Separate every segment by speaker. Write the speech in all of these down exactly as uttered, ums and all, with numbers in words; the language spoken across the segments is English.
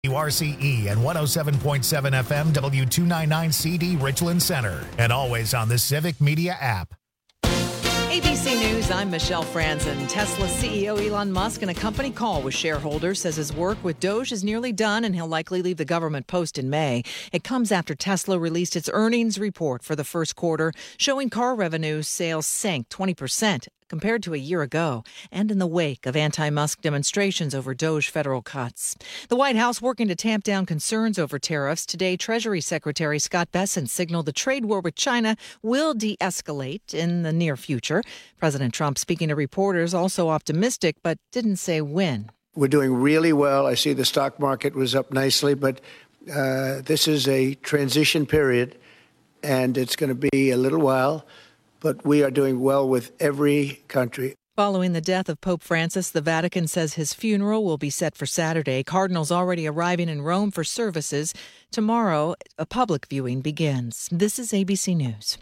Speaker 1: W R C E and one oh seven point seven F M W two ninety-nine C D Richland Center. And always on the Civic Media app.
Speaker 2: A B C News, I'm Michelle Franzen. Tesla C E O Elon Musk in a company call with shareholders says his work with Doge is nearly done and he'll likely leave the government post in May. It comes after Tesla released its earnings report for the first quarter, showing car revenue sales sank twenty percent compared to a year ago, and in the wake of anti-Musk demonstrations over Doge federal cuts. The White House working to tamp down concerns over tariffs. Today, Treasury Secretary Scott Bessent signaled the trade war with China will de-escalate in the near future. President Trump, speaking to reporters, also optimistic, but didn't say when.
Speaker 3: We're doing really well. I see the stock market was up nicely, but uh, this is a transition period, and it's going to be a little while. But we are doing well with every country.
Speaker 2: Following the death of Pope Francis, the Vatican says his funeral will be set for Saturday. Cardinals already arriving in Rome for services. Tomorrow, a public viewing begins. This is A B C News.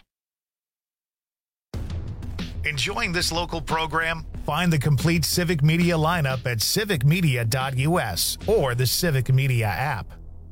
Speaker 1: Enjoying this local program? Find the complete Civic Media lineup at civic media dot U S or the Civic Media app.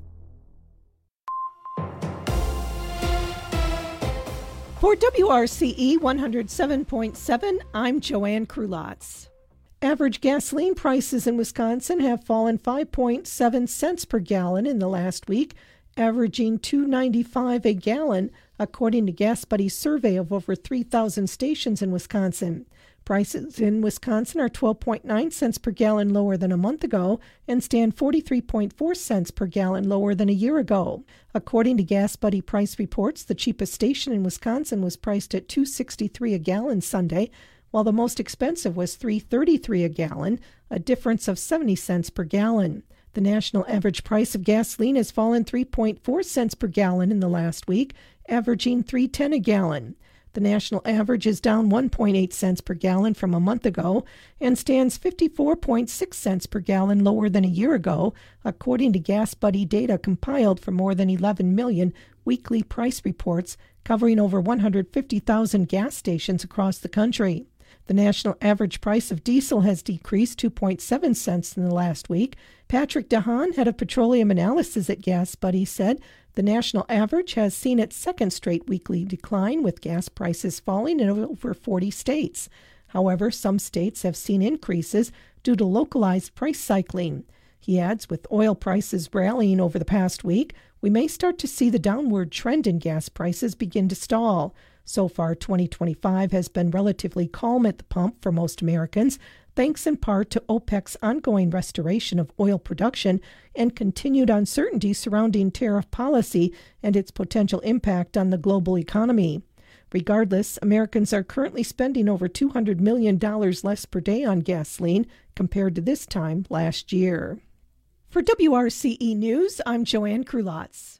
Speaker 4: For W R C E one oh seven point seven, I'm Joanne Krulotz. Average gasoline prices in Wisconsin have fallen five point seven cents per gallon in the last week, averaging two dollars and ninety-five cents a gallon, according to Gas Buddy's survey of over three thousand stations in Wisconsin. Prices in Wisconsin are twelve point nine cents per gallon lower than a month ago and stand forty-three point four cents per gallon lower than a year ago. According to Gas Buddy price reports, the cheapest station in Wisconsin was priced at two dollars and sixty-three cents a gallon Sunday, while the most expensive was three dollars and thirty-three cents a gallon, a difference of seventy cents per gallon. The national average price of gasoline has fallen three point four cents per gallon in the last week, averaging three dollars and ten cents a gallon. The national average is down one point eight cents per gallon from a month ago and stands fifty-four point six cents per gallon lower than a year ago, according to Gas Buddy data compiled for more than eleven million weekly price reports covering over one hundred fifty thousand gas stations across the country. The national average price of diesel has decreased two point seven cents in the last week. Patrick DeHaan, head of petroleum analysis at Gas Buddy, said the national average has seen its second straight weekly decline, with gas prices falling in over forty states. However, some states have seen increases due to localized price cycling. He adds, with oil prices rallying over the past week, we may start to see the downward trend in gas prices begin to stall. So far, twenty twenty-five has been relatively calm at the pump for most Americans, thanks in part to OPEC's ongoing restoration of oil production and continued uncertainty surrounding tariff policy and its potential impact on the global economy. Regardless, Americans are currently spending over two hundred million dollars less per day on gasoline compared to this time last year. For W R C E News, I'm Joanne Krulotz.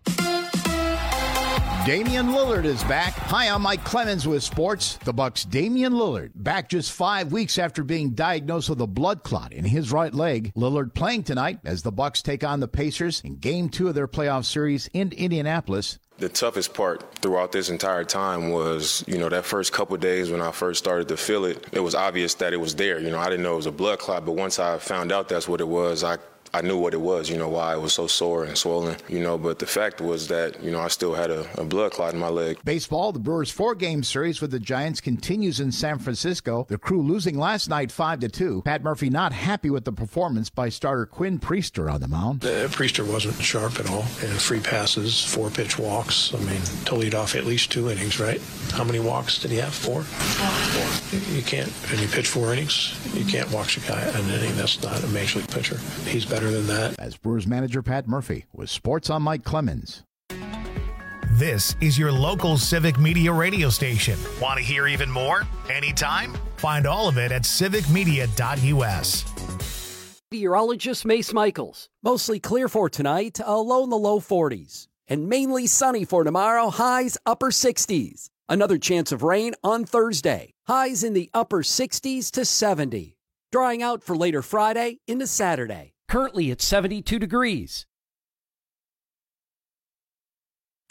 Speaker 5: Damian Lillard is back. Hi, I'm Mike Clemens with sports. The Bucks' Damian Lillard back just five weeks after being diagnosed with a blood clot in his right leg. Lillard playing tonight as the Bucks take on the Pacers in Game Two of their playoff series in Indianapolis.
Speaker 6: The toughest part throughout this entire time was, you know, that first couple of days when I first started to feel it. It was obvious that it was there. You know, I didn't know it was a blood clot, but once I found out that's what it was, I I knew what it was, you know, why it was so sore and swollen, you know, but the fact was that, you know, I still had a, a blood clot in my leg.
Speaker 5: Baseball, the Brewers' four-game series with the Giants continues in San Francisco. The Crew losing last night five to two. Pat Murphy not happy with the performance by starter Quinn Priester on the mound.
Speaker 7: Uh, Priester wasn't sharp at all. And free passes, four-pitch walks. I mean, to lead off at least two innings, right? How many walks did he have? Four? Four. You, you can't, and you pitch four innings, you can't walk a guy an inning. That's not a major league pitcher. He's better than that.
Speaker 5: As Brewers manager Pat Murphy with Sports on Mike Clemens.
Speaker 1: This is your local Civic Media radio station. Want to hear even more? Anytime? Find all of it at civic media dot U S.
Speaker 8: Meteorologist Mace Michaels. Mostly clear for tonight, a low in the low forties. And mainly sunny for tomorrow, highs upper sixties. Another chance of rain on Thursday. Highs in the upper sixties to seventy. Drying out for later Friday into Saturday. Currently at seventy-two degrees.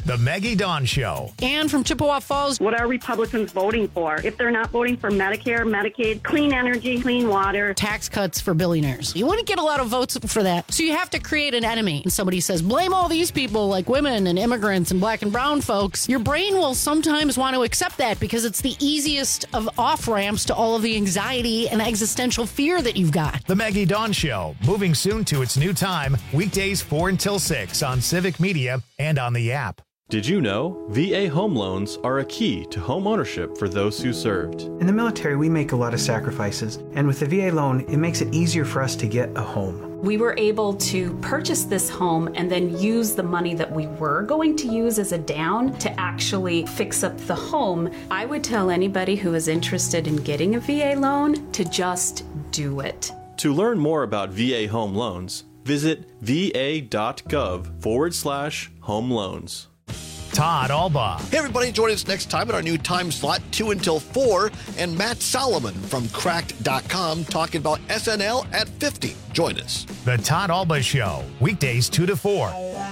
Speaker 1: The Maggie Dawn Show.
Speaker 9: Ann from Chippewa Falls.
Speaker 10: What are Republicans voting for? If they're not voting for Medicare, Medicaid, clean energy, clean water.
Speaker 9: Tax cuts for billionaires. You wouldn't get a lot of votes for that. So you have to create an enemy. And somebody says, blame all these people like women and immigrants and black and brown folks. Your brain will sometimes want to accept that because it's the easiest of off-ramps to all of the anxiety and existential fear that you've got.
Speaker 1: The Maggie Dawn Show, moving soon to its new time, weekdays four until six on Civic Media and on the app.
Speaker 11: Did you know V A home loans are a key to home ownership for those who served?
Speaker 12: In the military, we make a lot of sacrifices, and with the V A loan, it makes it easier for us to get a home.
Speaker 13: We were able to purchase this home and then use the money that we were going to use as a down to actually fix up the home. I would tell anybody who is interested in getting a V A loan to just do it.
Speaker 11: To learn more about V A home loans, visit va.gov forward slash home loans.
Speaker 1: Todd Alba.
Speaker 14: Hey, everybody, join us next time at our new time slot, two until four, and Matt Solomon from cracked dot com talking about S N L at fifty. Join us.
Speaker 1: The Todd Alba Show, weekdays two to four.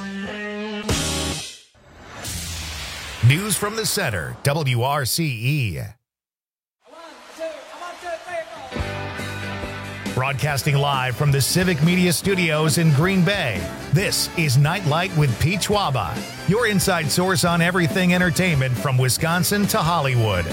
Speaker 1: News from the center, W R C E. Broadcasting live from the Civic Media Studios in Green Bay, this is Nightlight with Pete Schwaba, your inside source on everything entertainment from Wisconsin to Hollywood.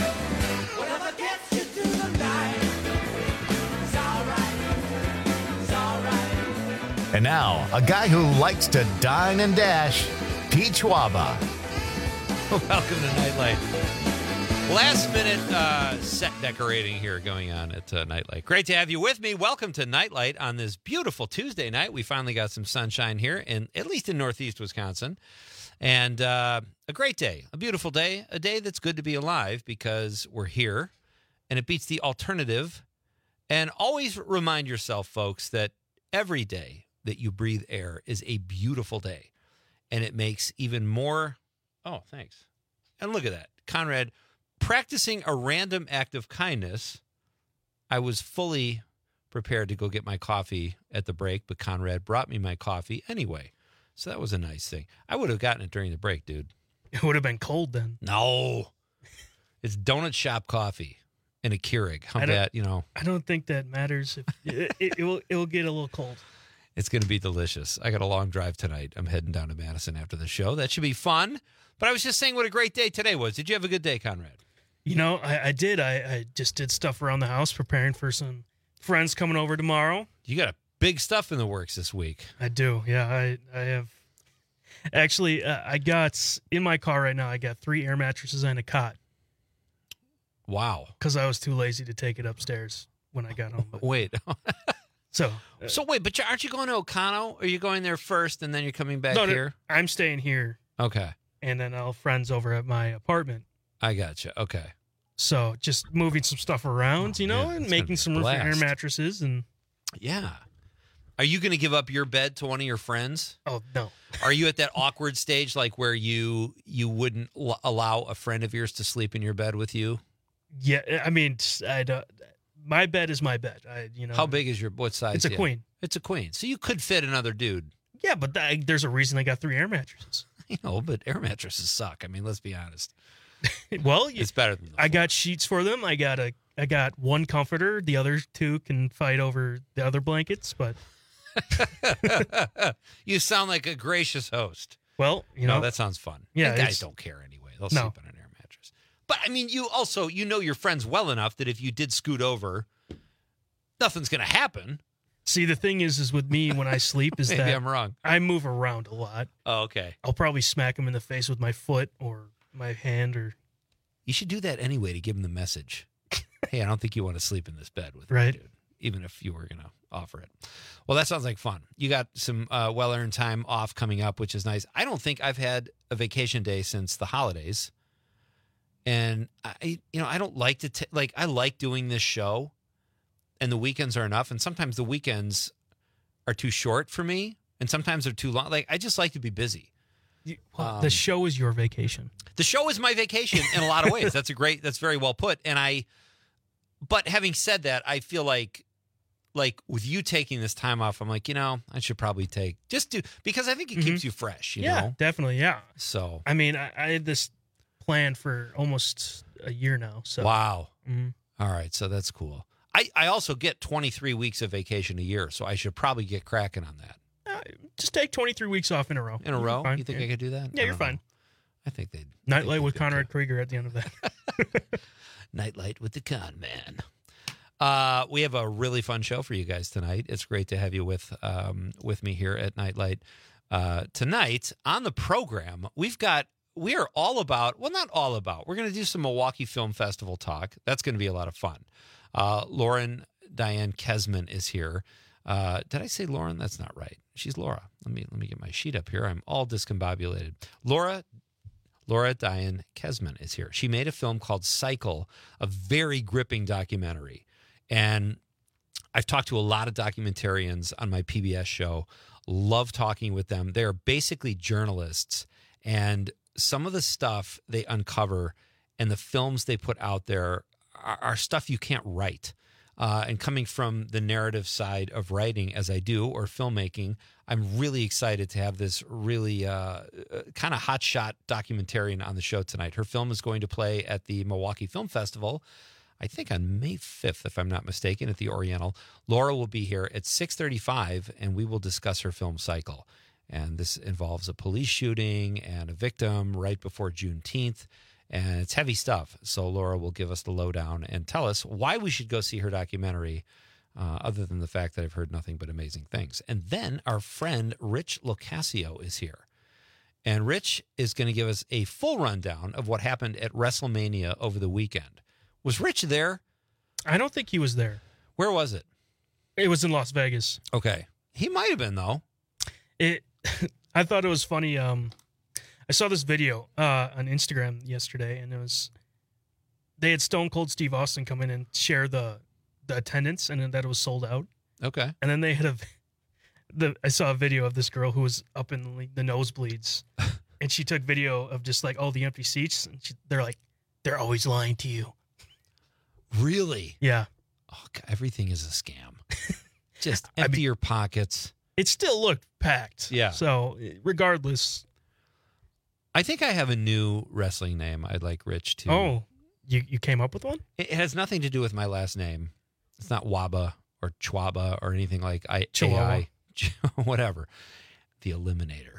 Speaker 1: And now, a guy who likes to dine and dash, Pete Schwaba.
Speaker 15: Welcome to Nightlight. Last minute uh, set decorating here going on at uh, Nightlight. Great to have you with me. Welcome to Nightlight on this beautiful Tuesday night. We finally got some sunshine here, in at least in northeast Wisconsin. And uh, a great day, a beautiful day, a day that's good to be alive because we're here and it beats the alternative. And always remind yourself, folks, that every day that you breathe air is a beautiful day. And it makes even more... Oh, thanks. And look at that. Conrad... Practicing a random act of kindness, I was fully prepared to go get my coffee at the break, but Conrad brought me my coffee anyway. So that was a nice thing. I would have gotten it during the break, dude.
Speaker 16: It would have been cold then.
Speaker 15: No. It's donut shop coffee and a Keurig. How bad, you know.
Speaker 16: I don't think that matters. If it, it, it, will, it will get a little cold.
Speaker 15: It's going to be delicious. I got a long drive tonight. I'm heading down to Madison after the show. That should be fun. But I was just saying what a great day today was. Did you have a good day, Conrad?
Speaker 16: You know, I, I did. I, I just did stuff around the house, preparing for some friends coming over tomorrow.
Speaker 15: You got a big stuff in the works this week.
Speaker 16: I do. Yeah, I, I have. Actually, uh, I got, in my car right now, I got three air mattresses and a cot.
Speaker 15: Wow.
Speaker 16: Because I was too lazy to take it upstairs when I got home. But,
Speaker 15: wait.
Speaker 16: so.
Speaker 15: Uh, so wait, but aren't you going to O'Connell? Or are you going there first and then you're coming back
Speaker 16: no,
Speaker 15: here?
Speaker 16: No, I'm staying here.
Speaker 15: Okay.
Speaker 16: And then I'll have friends over at my apartment.
Speaker 15: I gotcha. Okay.
Speaker 16: So just moving some stuff around, you know,
Speaker 15: yeah,
Speaker 16: and making some room for air mattresses. And
Speaker 15: yeah. Are you going to give up your bed to one of your friends?
Speaker 16: Oh, no.
Speaker 15: Are you at that awkward stage like where you you wouldn't l- allow a friend of yours to sleep in your bed with you?
Speaker 16: Yeah, I mean, I don't, my bed is my bed. I, you know.
Speaker 15: How big is your, what size?
Speaker 16: It's a queen.
Speaker 15: It's a queen. So you could fit another dude.
Speaker 16: Yeah, but th- there's a reason I got three air mattresses.
Speaker 15: You know, but air mattresses suck. I mean, let's be honest.
Speaker 16: Well,
Speaker 15: it's better than the
Speaker 16: I got sheets for them. I got a I got one comforter. The other two can fight over the other blankets, but
Speaker 15: you sound like a gracious host.
Speaker 16: Well, you know,
Speaker 15: no, that sounds fun.
Speaker 16: Yeah,
Speaker 15: and guys don't care anyway. They'll
Speaker 16: no.
Speaker 15: sleep on an air mattress. But I mean, you also you know your friends well enough that if you did scoot over, nothing's going to happen.
Speaker 16: See, the thing is, is with me when I sleep is
Speaker 15: Maybe
Speaker 16: that
Speaker 15: I'm wrong.
Speaker 16: I move around a lot.
Speaker 15: Oh, okay.
Speaker 16: I'll probably smack him in the face with my foot or my hand, or
Speaker 15: you should do that anyway to give him the message. Hey, I don't think you want to sleep in this bed with
Speaker 16: right.
Speaker 15: me, dude, even if you were going to offer it. Well, that sounds like fun. You got some uh, well-earned time off coming up, which is nice. I don't think I've had a vacation day since the holidays, and I, you know, I don't like to t- like. I like doing this show. And the weekends are enough. And sometimes the weekends are too short for me. And sometimes they're too long. Like, I just like to be busy.
Speaker 16: You, well,
Speaker 15: um,
Speaker 16: the show is your vacation.
Speaker 15: The show is my vacation in a lot of ways. That's a great, that's very well put. And I, but having said that, I feel like like with you taking this time off, I'm like, you know, I should probably take just do because I think it keeps you fresh. You
Speaker 16: yeah,
Speaker 15: know,
Speaker 16: definitely. Yeah.
Speaker 15: So
Speaker 16: I mean, I, I had this plan for almost a year now. So
Speaker 15: wow.
Speaker 16: Mhm.
Speaker 15: All right, so that's cool. I, I also get twenty-three weeks of vacation a year, so I should probably get cracking on that.
Speaker 16: Uh, just take twenty-three weeks off in a row.
Speaker 15: In a
Speaker 16: You're
Speaker 15: row?
Speaker 16: fine.
Speaker 15: You think
Speaker 16: yeah.
Speaker 15: I could do that?
Speaker 16: Yeah,
Speaker 15: I
Speaker 16: you're
Speaker 15: don't know.
Speaker 16: fine.
Speaker 15: I think they'd.
Speaker 16: Nightlight with Conrad Krieger at the end of that.
Speaker 15: Nightlight with the Con Man. Uh, we have a really fun show for you guys tonight. It's great to have you with um, with me here at Nightlight. Uh, tonight on the program, we've got we are all about well, not all about. We're going to do some Milwaukee Film Festival talk. That's going to be a lot of fun. Uh, Lauren Diane Kesman is here. Uh, did I say Lauren? That's not right. She's Laura. Let me let me get my sheet up here. I'm all discombobulated. Laura. Laura Diane Kesman is here. She made a film called Cycle, a very gripping documentary. And I've talked to a lot of documentarians on my P B S show. Love talking with them. They're basically journalists. And some of the stuff they uncover and the films they put out there are, are stuff you can't write. Uh, and coming from the narrative side of writing, as I do, or filmmaking, I'm really excited to have this really uh, kind of hotshot documentarian on the show tonight. Her film is going to play at the Milwaukee Film Festival, I think on May fifth, if I'm not mistaken, at the Oriental. Laura will be here at six thirty-five, and we will discuss her film Cycle. And this involves a police shooting and a victim right before Juneteenth. And it's heavy stuff. So Laura will give us the lowdown and tell us why we should go see her documentary, uh, other than the fact that I've heard nothing but amazing things. And then our friend Rich Locascio is here. And Rich is going to give us a full rundown of what happened at WrestleMania over the weekend. Was Rich there?
Speaker 16: I don't think he was there.
Speaker 15: Where was it?
Speaker 16: It was in Las Vegas.
Speaker 15: Okay. He might have been, though.
Speaker 16: It. I thought it was funny. Um, I saw this video uh, on Instagram yesterday, and it was they had Stone Cold Steve Austin come in and share the the attendance, and that it was sold out.
Speaker 15: Okay.
Speaker 16: And then they had a the I saw a video of this girl who was up in the, the nosebleeds, and she took video of just like all the empty seats, and she, they're like, they're always lying to you.
Speaker 15: Really?
Speaker 16: Yeah.
Speaker 15: Oh, God, everything is a scam. Just empty I mean, your pockets.
Speaker 16: It still looked packed.
Speaker 15: Yeah.
Speaker 16: So regardless.
Speaker 15: I think I have a new wrestling name I'd like Rich to.
Speaker 16: Oh, you, you came up with one?
Speaker 15: It has nothing to do with my last name. It's not Waba or Chwaba or anything like I,
Speaker 16: Chihuahua.
Speaker 15: A I, whatever. The Eliminator.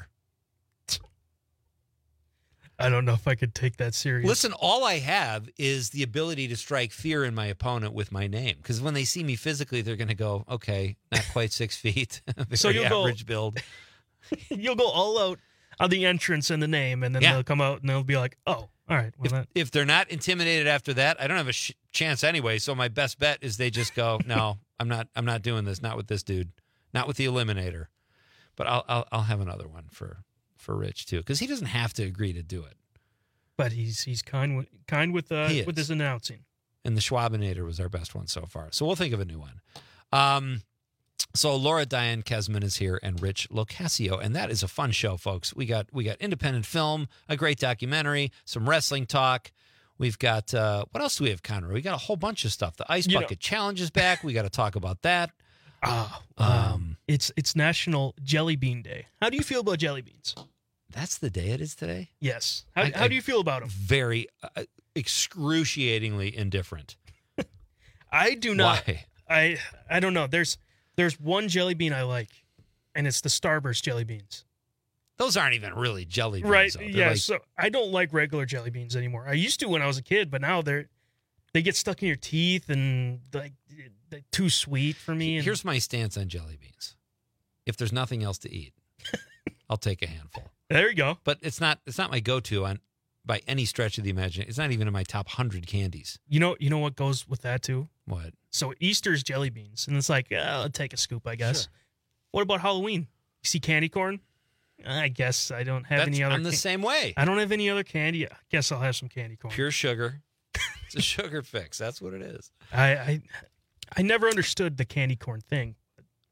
Speaker 16: I don't know if I could take that serious.
Speaker 15: Listen, all I have is the ability to strike fear in my opponent with my name. Because when they see me physically, they're going to go, okay, not quite six feet.
Speaker 16: So you'll
Speaker 15: average
Speaker 16: go,
Speaker 15: build.
Speaker 16: You'll go all out on the entrance and the name, and then
Speaker 15: Yeah.
Speaker 16: they'll come out and they'll be like, oh, all right. Well,
Speaker 15: If,
Speaker 16: that,
Speaker 15: if they're not intimidated after that, I don't have a sh- chance anyway. So my best bet is they just go, no, I'm not. I'm not doing this. Not with this dude. Not with the Eliminator. But I'll I'll, I'll have another one for for Rich too, because he doesn't have to agree to do it.
Speaker 16: but he's he's kind with kind with uh,
Speaker 15: He
Speaker 16: with
Speaker 15: is.
Speaker 16: his announcing.
Speaker 15: And the Schwabinator was our best one so far. So we'll think of a new one. Um, so Laura Diane Kesman is here and Rich Locascio, and that is a fun show, folks. We got we got independent film, a great documentary, some wrestling talk. We've got uh, what else do we have, Conroy? We got a whole bunch of stuff. The Ice
Speaker 16: You
Speaker 15: Bucket Challenge is back. We got to talk about that.
Speaker 16: Ah,
Speaker 15: Um,
Speaker 16: it's it's National Jelly Bean Day. How do you feel about jelly beans?
Speaker 15: That's the day it is today?
Speaker 16: Yes. How,
Speaker 15: I-
Speaker 16: how
Speaker 15: I-
Speaker 16: do you feel about them?
Speaker 15: Very uh, excruciatingly indifferent.
Speaker 16: I do not.
Speaker 15: Why?
Speaker 16: I I don't know. There's there's one jelly bean I like, and it's the Starburst jelly beans.
Speaker 15: Those aren't even really jelly beans.
Speaker 16: Right?
Speaker 15: though. They're
Speaker 16: Yeah.
Speaker 15: like-
Speaker 16: so I don't like regular jelly beans anymore. I used to when I was a kid, but now they're they get stuck in your teeth and like they're too sweet for me. And
Speaker 15: Here's my stance on jelly beans. If there's nothing else to eat, I'll take a handful.
Speaker 16: There you go.
Speaker 15: But it's not it's not my go-to on by any stretch of the imagination. It's not even in my top one hundred candies.
Speaker 16: You know you know what goes with that too?
Speaker 15: What?
Speaker 16: So Easter's jelly beans, and it's like uh, I'll take a scoop, I guess.
Speaker 15: Sure.
Speaker 16: What about Halloween? You see candy corn? I guess I don't have
Speaker 15: That's,
Speaker 16: any other.
Speaker 15: I'm the
Speaker 16: ca-
Speaker 15: same way.
Speaker 16: I don't have any other candy. I guess I'll have some candy corn.
Speaker 15: Pure sugar. It's a sugar fix. That's what it is.
Speaker 16: I, I I never understood the candy corn thing.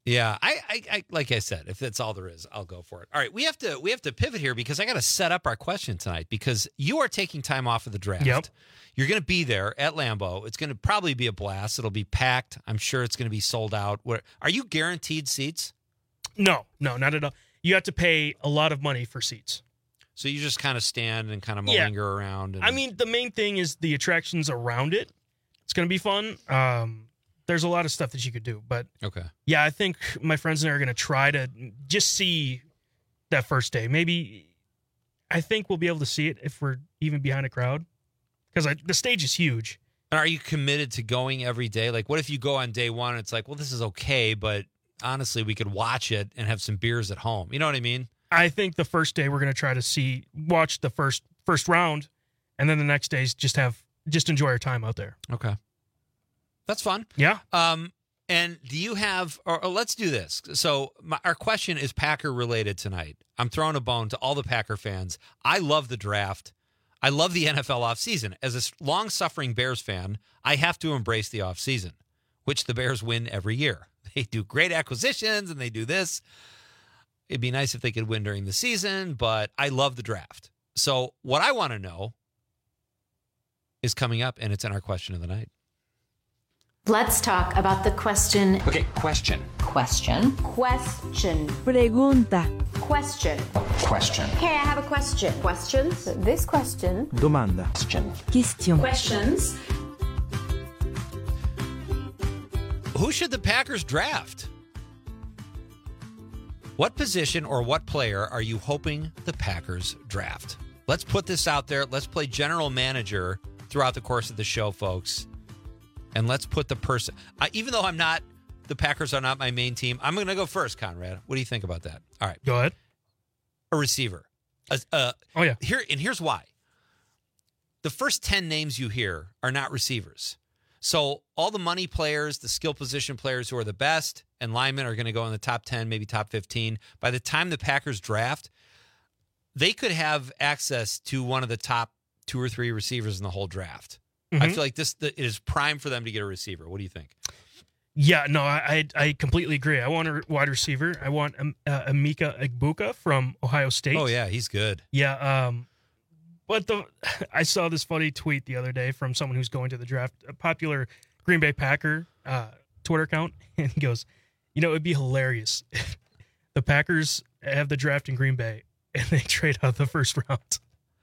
Speaker 15: Yeah, I, I, I, like I said, if that's all there is, I'll go for it. All right, we have to we have to pivot here because I got to set up our question tonight because you are taking time off of the draft.
Speaker 16: Yep.
Speaker 15: You're going to be there at Lambeau. It's going to probably be a blast. It'll be packed. I'm sure it's going to be sold out. What, are you guaranteed seats?
Speaker 16: No, no, not at all. You have to pay a lot of money for seats.
Speaker 15: So you just kind of stand and kind of
Speaker 16: Yeah.
Speaker 15: linger around. And...
Speaker 16: I mean, the main thing is the attractions around it. It's going to be fun. Um, there's a lot of stuff that you could do, but
Speaker 15: okay.
Speaker 16: Yeah, I think my friends and I are going to try to just see that first day. Maybe I think we'll be able to see it if we're even behind a crowd because the stage is huge.
Speaker 15: And are you committed to going every day? Like, what if you go on day one and it's like, well, this is okay, but honestly, we could watch it and have some beers at home. You know what I mean?
Speaker 16: I think the first day we're going to try to see, watch the first first round, and then the next days just have just enjoy our time out there.
Speaker 15: Okay. That's fun.
Speaker 16: Yeah.
Speaker 15: Um, and do you have, or, or let's do this. So my, our question is Packer related tonight. I'm throwing a bone to all the Packer fans. I love the draft. I love the N F L offseason. As a long-suffering Bears fan, I have to embrace the offseason, which the Bears win every year. They do great acquisitions and they do this. It'd be nice if they could win during the season, but I love the draft. So what I want to know is coming up, and it's in our question of the night.
Speaker 17: Let's talk about the question.
Speaker 18: Okay, question.
Speaker 17: Question. Question.
Speaker 19: Pregunta.
Speaker 17: Question.
Speaker 18: Question.
Speaker 17: Hey, I have a question. Questions? This question.
Speaker 19: Domanda.
Speaker 18: Question.
Speaker 19: Question.
Speaker 17: Questions.
Speaker 15: Who should the Packers draft? What position or what player are you hoping the Packers draft? Let's put this out there. Let's play general manager throughout the course of the show, folks. And let's put the person, I, even though I'm not, the Packers are not my main team, I'm going to go first, Conrad. What do you think about that? All right.
Speaker 16: Go ahead.
Speaker 15: A receiver. A, uh,
Speaker 16: oh, yeah.
Speaker 15: Here, and here's why. The first ten names you hear are not receivers. So all the money players, the skill position players who are the best, and linemen are going to go in the top ten, maybe top fifteen. By the time the Packers draft, they could have access to one of the top two or three receivers in the whole draft. Mm-hmm. I feel like this it is prime for them to get a receiver. What do you think?
Speaker 16: Yeah, no, I I completely agree. I want a wide receiver. I want um, uh, Emeka Egbuka from Ohio State.
Speaker 15: Oh, yeah, he's good.
Speaker 16: Yeah, um, but the I saw this funny tweet the other day from someone who's going to the draft, a popular Green Bay Packer uh, Twitter account, and he goes, you know, it'd be hilarious if the Packers have the draft in Green Bay and they trade out the first round.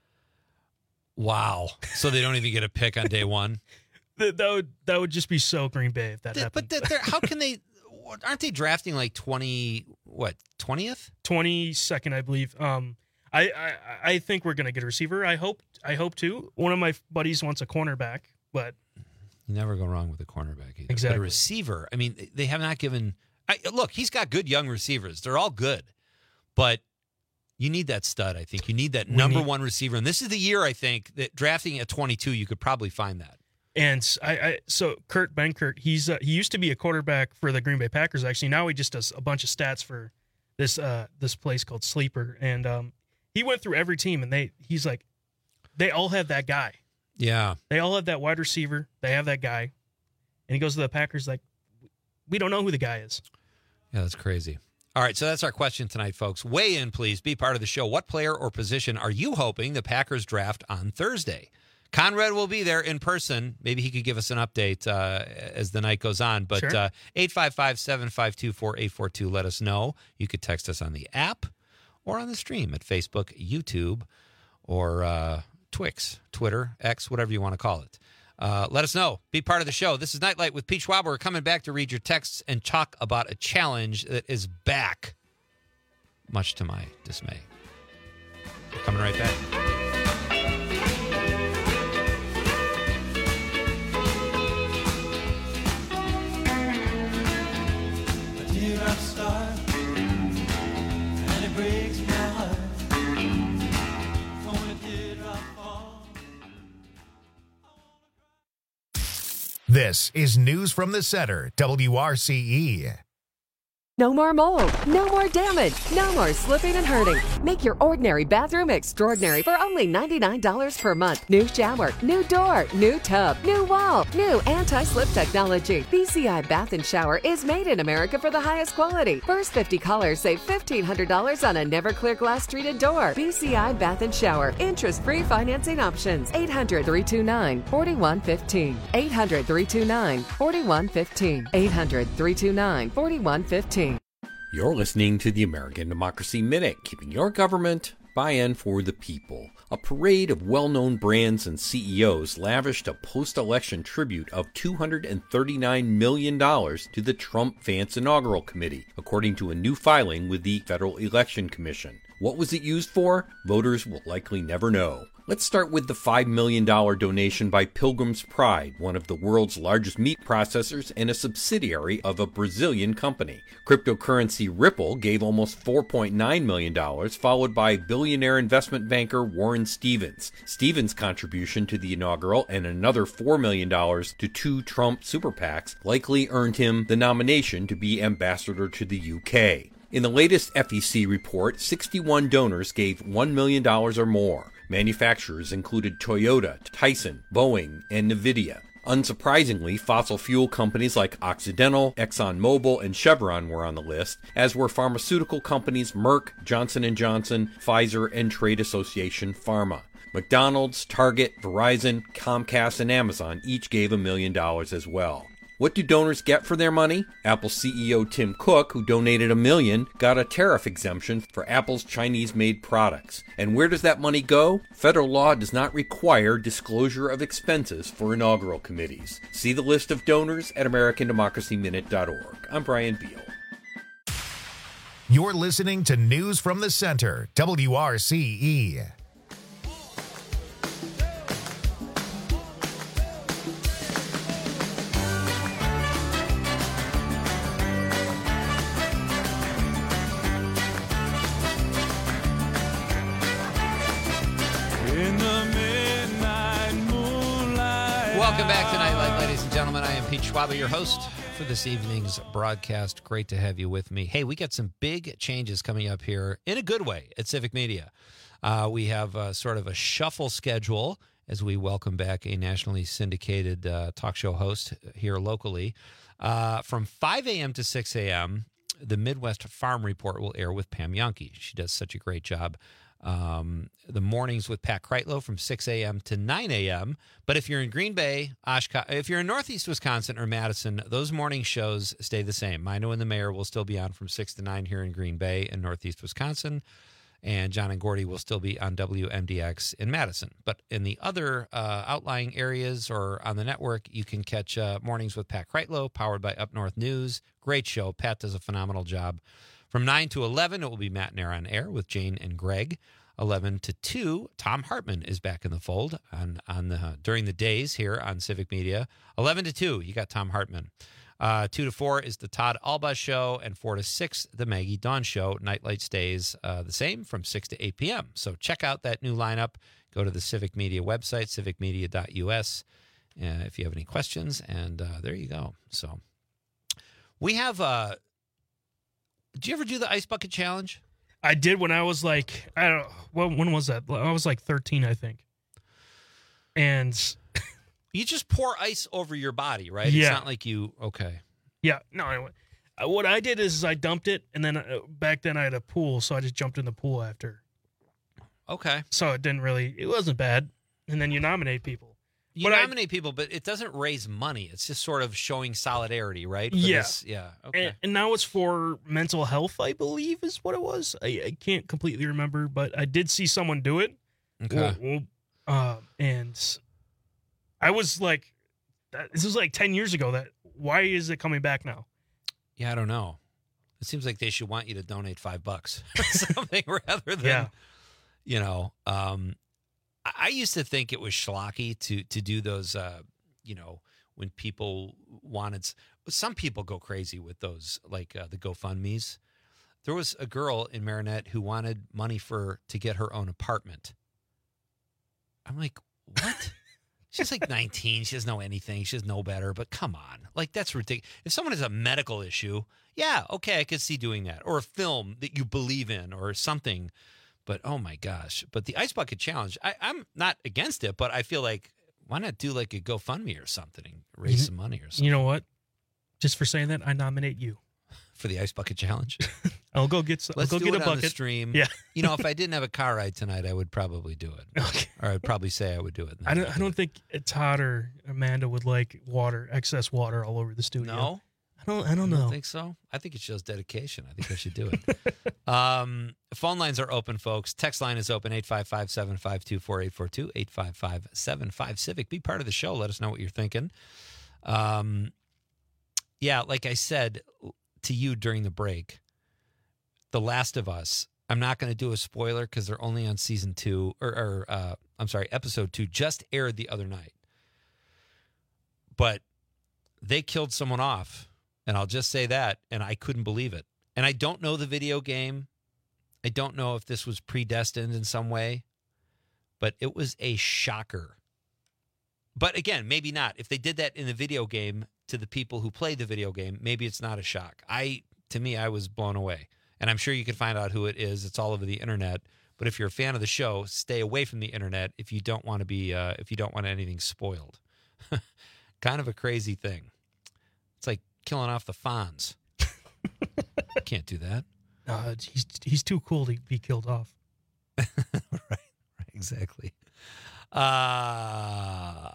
Speaker 15: Wow. So they don't even get a pick on day one?
Speaker 16: that, that would that would just be so Green Bay if that
Speaker 15: the,
Speaker 16: happened.
Speaker 15: But the, how can they, aren't they drafting like twenty, what, twentieth?
Speaker 16: twenty-second, I believe. Um, I, I, I think we're going to get a receiver. I hope I hope to. One of my buddies wants a cornerback, but.
Speaker 15: You never go wrong with a cornerback either.
Speaker 16: Exactly.
Speaker 15: But a receiver, I mean, they have not given, I, look, he's got good young receivers. They're all good. But you need that stud, I think. You need that
Speaker 16: We
Speaker 15: number
Speaker 16: need-
Speaker 15: one receiver. And this is the year, I think, that drafting at twenty-two, you could probably find that.
Speaker 16: And I, I so Kurt Benkert, he's uh, he used to be a quarterback for the Green Bay Packers. Actually, now he just does a bunch of stats for this uh this place called Sleeper. And um, he went through every team, and they he's like, they all have that guy.
Speaker 15: Yeah,
Speaker 16: they all have that wide receiver. They have that guy, and he goes to the Packers like, we don't know who the guy is.
Speaker 15: Yeah, that's crazy. All right, so that's our question tonight, folks. Weigh in, please. Be part of the show. What player or position are you hoping the Packers draft on Thursday? Conrad will be there in person. Maybe he could give us an update uh, as the night goes on. But
Speaker 16: Sure.
Speaker 15: uh, eight five five, seven five two, four eight four two, let us know. You could text us on the app or on the stream at Facebook, YouTube, or uh, Twix, Twitter, X, whatever you want to call it. Uh, let us know. Be part of the show. This is Nightlight with Pete Schwab. We're coming back to read your texts and talk about a challenge that is back, much to my dismay. We're coming right back.
Speaker 1: This is News from the Center, W R C E.
Speaker 18: No more mold, no more damage, no more slipping and hurting. Make your ordinary bathroom extraordinary for only ninety-nine dollars per month. New shower, new door, new tub, new wall, new anti-slip technology. B C I Bath and Shower is made in America for the highest quality. First fifty callers save fifteen hundred dollars on a never clear glass treated door. B C I Bath and Shower. Interest-free financing options. eight hundred, three two nine, four one one five. eight hundred, three two nine, four one one five. eight hundred, three two nine, four one one five.
Speaker 19: You're listening to the American Democracy Minute, keeping your government by and for the people. A parade of well-known brands and C E Os lavished a post-election tribute of two hundred thirty-nine million dollars to the Trump-Vance Inaugural Committee, according to a new filing with the Federal Election Commission. What was it used for? Voters will likely never know. Let's start with the five million dollars donation by Pilgrim's Pride, one of the world's largest meat processors and a subsidiary of a Brazilian company. Cryptocurrency Ripple gave almost four point nine million dollars, followed by billionaire investment banker Warren Stevens. Stevens' contribution to the inaugural and another four million dollars to two Trump super PACs likely earned him the nomination to be ambassador to the U K. In the latest F E C report, sixty-one donors gave one million dollars or more. Manufacturers included Toyota, Tyson, Boeing, and NVIDIA. Unsurprisingly, fossil fuel companies like Occidental, ExxonMobil, and Chevron were on the list, as were pharmaceutical companies Merck, Johnson and Johnson, Pfizer, and trade association Pharma. McDonald's, Target, Verizon, Comcast, and Amazon each gave a million dollars as well. What do donors get for their money? Apple C E O Tim Cook, who donated a million, got a tariff exemption for Apple's Chinese-made products. And where does that money go? Federal law does not require disclosure of expenses for inaugural committees. See the list of donors at American Democracy Minute dot org. I'm Brian Beal.
Speaker 1: You're listening to News from the Center, W R C E.
Speaker 15: Welcome back to Nightlight, ladies and gentlemen. I am Pete Schwaba, your host for this evening's broadcast. Great to have you with me. Hey, we got some big changes coming up here in a good way at Civic Media. Uh, we have uh, sort of a shuffle schedule as we welcome back a nationally syndicated uh, talk show host here locally. Uh, from five a.m. to six a.m., the Midwest Farm Report will air with Pam Yonke. She does such a great job. Um, the mornings with Pat Kreitlow from six a.m. to nine a.m. But if you're in Green Bay, Oshkosh, if you're in Northeast Wisconsin or Madison, those morning shows stay the same. Mino and the Mayor will still be on from six to nine here in Green Bay and Northeast Wisconsin. And John and Gordy will still be on W M D X in Madison. But in the other uh, outlying areas or on the network, you can catch uh, Mornings with Pat Kreitlow, powered by Up North News. Great show. Pat does a phenomenal job. From nine to eleven, it will be Matt and Air on Air with Jane and Greg. eleven to two, Tom Hartman is back in the fold on, on the during the days here on Civic Media. eleven to two, you got Tom Hartman. Uh, two to four is the Todd Alba Show, and four to six, the Maggie Dawn Show. Nightlight stays uh, the same from six to eight p.m. So check out that new lineup. Go to the Civic Media website, civic media dot u s, uh, if you have any questions, and uh, there you go. So we have... Uh, did you ever do the Ice Bucket Challenge?
Speaker 16: I did when I was like, I don't know, well, when was that? I was like thirteen, I think. And...
Speaker 15: You just pour ice over your body, right?
Speaker 16: Yeah.
Speaker 15: It's not like you, okay.
Speaker 16: Yeah, no, anyway. Uh, what I did is I dumped it, and then uh, back then I had a pool, so I just jumped in the pool after.
Speaker 15: Okay.
Speaker 16: So it didn't really, it wasn't bad. And then you nominate people.
Speaker 15: You
Speaker 16: but
Speaker 15: nominate I, people, but it doesn't raise money. It's just sort of showing solidarity, right? For
Speaker 16: yeah.
Speaker 15: This, yeah. Okay.
Speaker 16: And, and now it's for mental health, I believe, is what it was. I, I can't completely remember, but I did see someone do it.
Speaker 15: Okay.
Speaker 16: Well, uh, and I was like, this was like ten years ago. That why is it coming back now?
Speaker 15: Yeah, I don't know. It seems like they should want you to donate five bucks or something rather than,
Speaker 16: yeah.
Speaker 15: you know, um, I used to think it was schlocky to to do those, uh, you know, when people wanted. Some people go crazy with those, like uh, the GoFundMes. There was a girl in Marinette who wanted money for to get her own apartment. I'm like, what? She's like nineteen. She doesn't know anything. She doesn't know better. But come on. Like, that's ridiculous. If someone has a medical issue, yeah, okay, I could see doing that. Or a film that you believe in or something. But, oh, my gosh. But the Ice Bucket Challenge, I, I'm not against it, but I feel like, why not do like a GoFundMe or something and raise
Speaker 16: you,
Speaker 15: some money or something?
Speaker 16: You know what? Just for saying that, I nominate you.
Speaker 15: For the Ice Bucket Challenge?
Speaker 16: I'll go get some.
Speaker 15: Let's
Speaker 16: I'll go
Speaker 15: do
Speaker 16: get
Speaker 15: it
Speaker 16: a
Speaker 15: on
Speaker 16: bucket.
Speaker 15: the stream.
Speaker 16: Yeah.
Speaker 15: You know, if I didn't have a car ride tonight, I would probably do it.
Speaker 16: Okay.
Speaker 15: Or I'd probably say I would do it.
Speaker 16: I don't. I don't think Todd or Amanda would like water, excess water all over the studio.
Speaker 15: No,
Speaker 16: I don't. I don't
Speaker 15: You
Speaker 16: know.
Speaker 15: don't think so? I think it shows dedication. I think I should do it. um, phone lines are open, folks. Text line is open, eight five five, seven five two, four eight four two, eight five five, seven five Civic. Be part of the show. Let us know what you're thinking. Um, yeah, like I said to you during the break, The Last of Us, I'm not going to do a spoiler because they're only on season two, or, or uh, I'm sorry, episode two just aired the other night. But they killed someone off, and I'll just say that, and I couldn't believe it. And I don't know the video game. I don't know if this was predestined in some way, but it was a shocker. But again, maybe not. If they did that in the video game to the people who played the video game, maybe it's not a shock. I, to me, I was blown away. And I'm sure you can find out who it is. It's all over the internet. But if you're a fan of the show, stay away from the internet if you don't want to be, uh, if you don't want anything spoiled. Kind of a crazy thing. It's like killing off the Fonz. Can't do that.
Speaker 16: Uh, he's he's too cool to be killed off.
Speaker 15: right, right, exactly. Uh,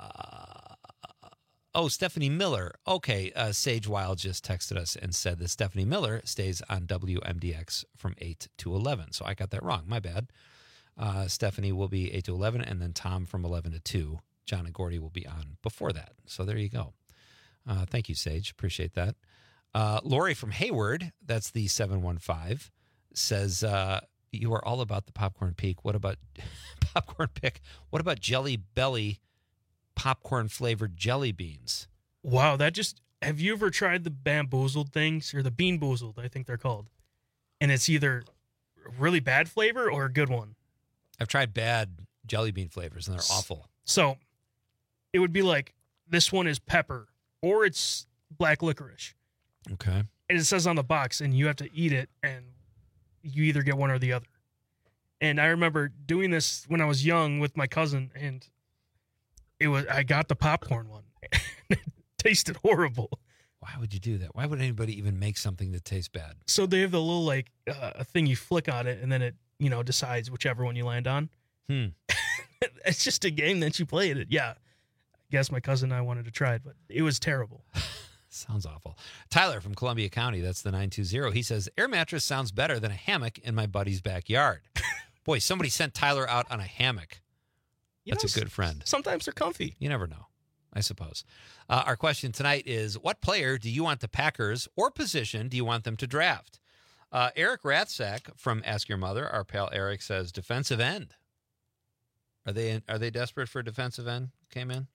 Speaker 15: oh, Stephanie Miller. Okay, uh, Sage Wild just texted us and said that Stephanie Miller stays on W M D X from eight to eleven. So I got that wrong. My bad. Uh, Stephanie will be eight to eleven, and then Tom from eleven to two. John and Gordy will be on before that. So there you go. Uh, thank you, Sage. Appreciate that. Uh, Lori from Hayward, that's the seven one five, says, uh, you are all about the popcorn peak. What about popcorn pick? What about Jelly Belly popcorn flavored jelly beans?
Speaker 16: Wow, that just, have you ever tried the bamboozled things, or the bean boozled, I think they're called? And it's either a really bad flavor or a good one.
Speaker 15: I've tried bad jelly bean flavors, and they're awful.
Speaker 16: So it would be like, this one is pepper, or it's black licorice.
Speaker 15: Okay.
Speaker 16: And it says on the box, and you have to eat it, and you either get one or the other. And I remember doing this when I was young with my cousin, and it was I got the popcorn one. It tasted horrible.
Speaker 15: Why would you do that? Why would anybody even make something that tastes bad?
Speaker 16: So they have the little, like, uh, a thing you flick on it, and then it, you know, decides whichever one you land on.
Speaker 15: Hmm.
Speaker 16: It's just a game that you play it. Yeah. I guess my cousin and I wanted to try it, but it was terrible.
Speaker 15: Sounds awful. Tyler from Columbia County, that's the nine two zero. He says, air mattress sounds better than a hammock in my buddy's backyard. Boy, somebody sent Tyler out on a hammock.
Speaker 16: You
Speaker 15: That's
Speaker 16: know,
Speaker 15: a good friend.
Speaker 16: Sometimes they're comfy.
Speaker 15: You never know, I suppose. Uh, our question tonight is, what player do you want the Packers, or position do you want them to draft? Uh, Eric Rathsack from Ask Your Mother, our pal Eric, says defensive end. Are they are they desperate for a defensive end? Came in?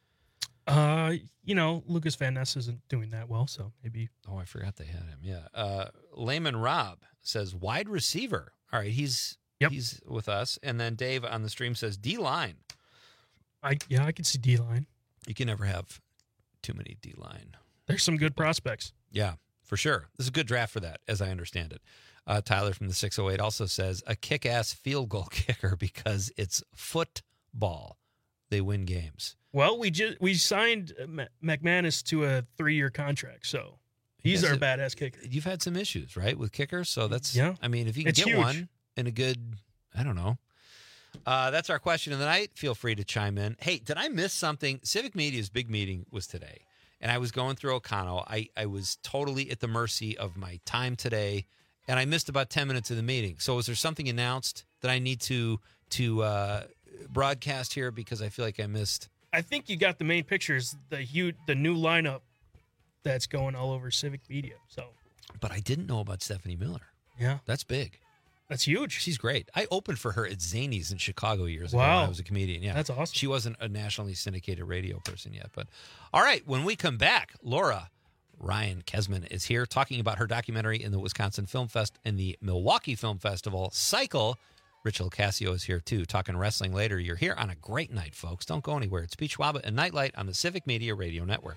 Speaker 16: Uh, you know, Lucas Van Ness isn't doing that well, so maybe.
Speaker 15: Oh, I forgot they had him. Yeah. Uh, Layman Rob says wide receiver. All right, he's
Speaker 16: yep.
Speaker 15: he's with us. And then Dave on the stream says D line.
Speaker 16: I yeah, I can see D line.
Speaker 15: You can never have too many D line.
Speaker 16: There's some good prospects.
Speaker 15: Yeah, for sure. This is a good draft for that, as I understand it. Uh, Tyler from the six oh eight also says a kick-ass field goal kicker because it's football. They win games.
Speaker 16: Well, we just we signed McManus to a three-year contract, so he's
Speaker 15: Yes,
Speaker 16: our
Speaker 15: it-
Speaker 16: badass kicker.
Speaker 15: You've had some issues, right, with kickers? So that's,
Speaker 16: Yeah.
Speaker 15: I mean, if you can
Speaker 16: It's
Speaker 15: get
Speaker 16: huge.
Speaker 15: one in a good, I don't know. Uh, that's our question of the night. Feel free to chime in. Hey, did I miss something? Civic Media's big meeting was today, and I was going through O'Connell. I, I was totally at the mercy of my time today, and I missed about ten minutes of the meeting. So was there something announced that I need to to uh, broadcast here, because I feel like I missed?
Speaker 16: I think you got the main pictures, the huge, the new lineup that's going all over Civic Media. So,
Speaker 15: But I didn't know about Stephanie Miller.
Speaker 16: Yeah.
Speaker 15: That's big.
Speaker 16: That's huge.
Speaker 15: She's great. I opened for her at Zanies in Chicago years ago
Speaker 16: Wow.
Speaker 15: when I was a comedian. Yeah,
Speaker 16: That's awesome.
Speaker 15: She wasn't a nationally syndicated radio person yet. But all right, when we come back, Laura Ryan Kesman is here talking about her documentary in the Wisconsin Film Fest and the Milwaukee Film Festival, Cycle. Rich LoCascio is here, too, talking wrestling later. You're here on a great night, folks. Don't go anywhere. It's Pete Schwaba and Nightlight on the Civic Media Radio Network.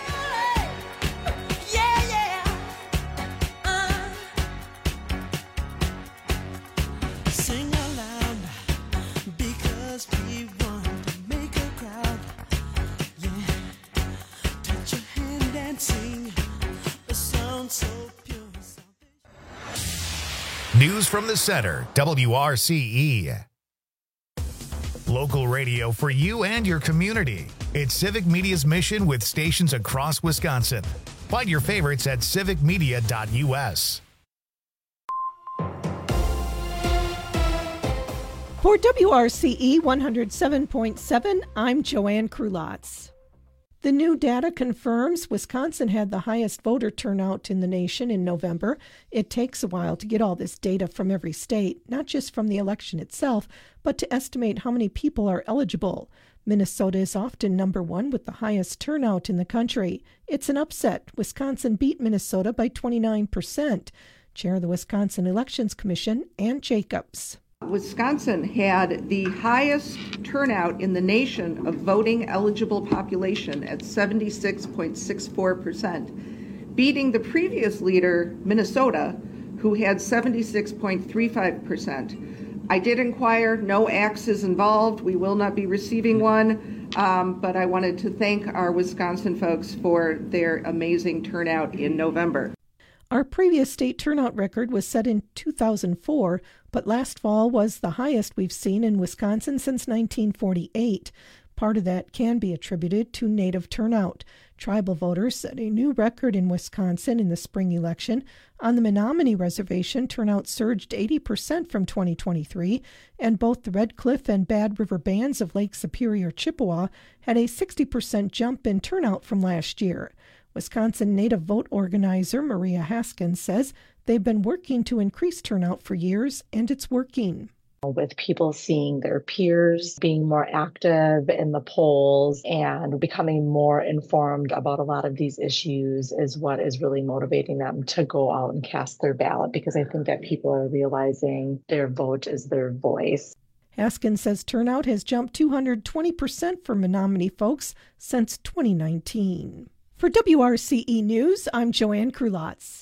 Speaker 20: Sing aloud because we want to make a crowd. Yeah, touch your hand and sing a song so pure.
Speaker 1: News from the center, W R C E. Local radio for you and your community. It's Civic Media's mission with stations across Wisconsin. Find your favorites at civic media dot U S.
Speaker 4: For W R C E one oh seven point seven, I'm Joanne Krulotz. The new data confirms Wisconsin had the highest voter turnout in the nation in November. It takes a while to get all this data from every state, not just from the election itself, but to estimate how many people are eligible. Minnesota is often number one with the highest turnout in the country. It's an upset. Wisconsin beat Minnesota by twenty-nine percent. Chair of the Wisconsin Elections Commission, Ann Jacobs.
Speaker 21: Wisconsin had the highest turnout in the nation of voting eligible population at seventy-six point six four percent, beating the previous leader, Minnesota, who had seventy-six point three five percent. I did inquire, no axe is involved. We will not be receiving one, um, but I wanted to thank our Wisconsin folks for their amazing turnout in November.
Speaker 4: Our previous state turnout record was set in two thousand four, but last fall was the highest we've seen in Wisconsin since nineteen forty-eight. Part of that can be attributed to native turnout. Tribal voters set a new record in Wisconsin in the spring election. On the Menominee Reservation, turnout surged eighty percent from twenty twenty-three, and both the Red Cliff and Bad River bands of Lake Superior, Chippewa had a sixty percent jump in turnout from last year. Wisconsin Native Vote organizer Maria Haskins says they've been working to increase turnout for years, and it's working.
Speaker 22: With people seeing their peers being more active in the polls and becoming more informed about a lot of these issues is what is really motivating them to go out and cast their ballot, because I think that people are realizing their vote is their voice.
Speaker 4: Haskins says turnout has jumped two hundred twenty percent for Menominee folks since twenty nineteen. For W R C E News, I'm Joanne Krulotz.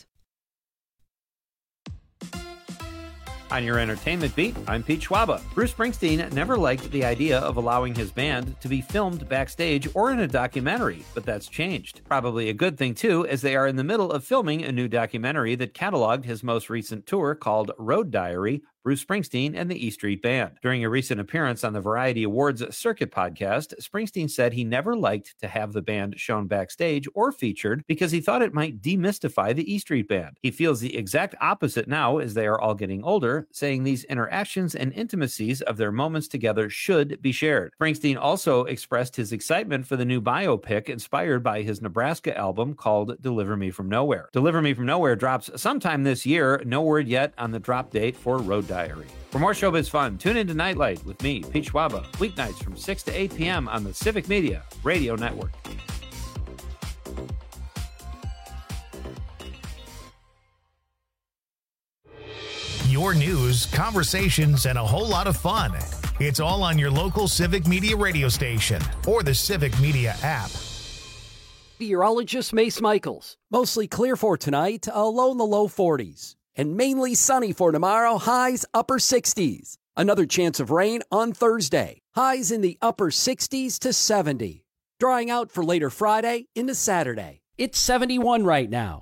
Speaker 23: On your entertainment beat, I'm Pete Schwaba. Bruce Springsteen never liked the idea of allowing his band to be filmed backstage or in a documentary, but that's changed. Probably a good thing, too, as they are in the middle of filming a new documentary that cataloged his most recent tour called Road Diary, Bruce Springsteen and the E Street Band. During a recent appearance on the Variety Awards Circuit podcast, Springsteen said he never liked to have the band shown backstage or featured because he thought it might demystify the E Street Band. He feels the exact opposite now as they are all getting older, saying these interactions and intimacies of their moments together should be shared. Springsteen also expressed his excitement for the new biopic inspired by his Nebraska album called Deliver Me From Nowhere. Deliver Me From Nowhere drops sometime this year. No word yet on the drop date for Road Diary. Diary. For more showbiz fun, tune into Nightlight with me, Pete Schwaba, weeknights from six to eight p.m. on the Civic Media Radio Network.
Speaker 1: Your news, conversations, and a whole lot of fun. It's all on your local Civic Media radio station or the Civic Media app.
Speaker 8: Meteorologist Mace Michaels. Mostly clear for tonight, a low in the low forties. And mainly sunny for tomorrow, highs upper sixties. Another chance of rain on Thursday, highs in the upper sixties to seventy. Drying out for later Friday into Saturday. It's seventy-one right now.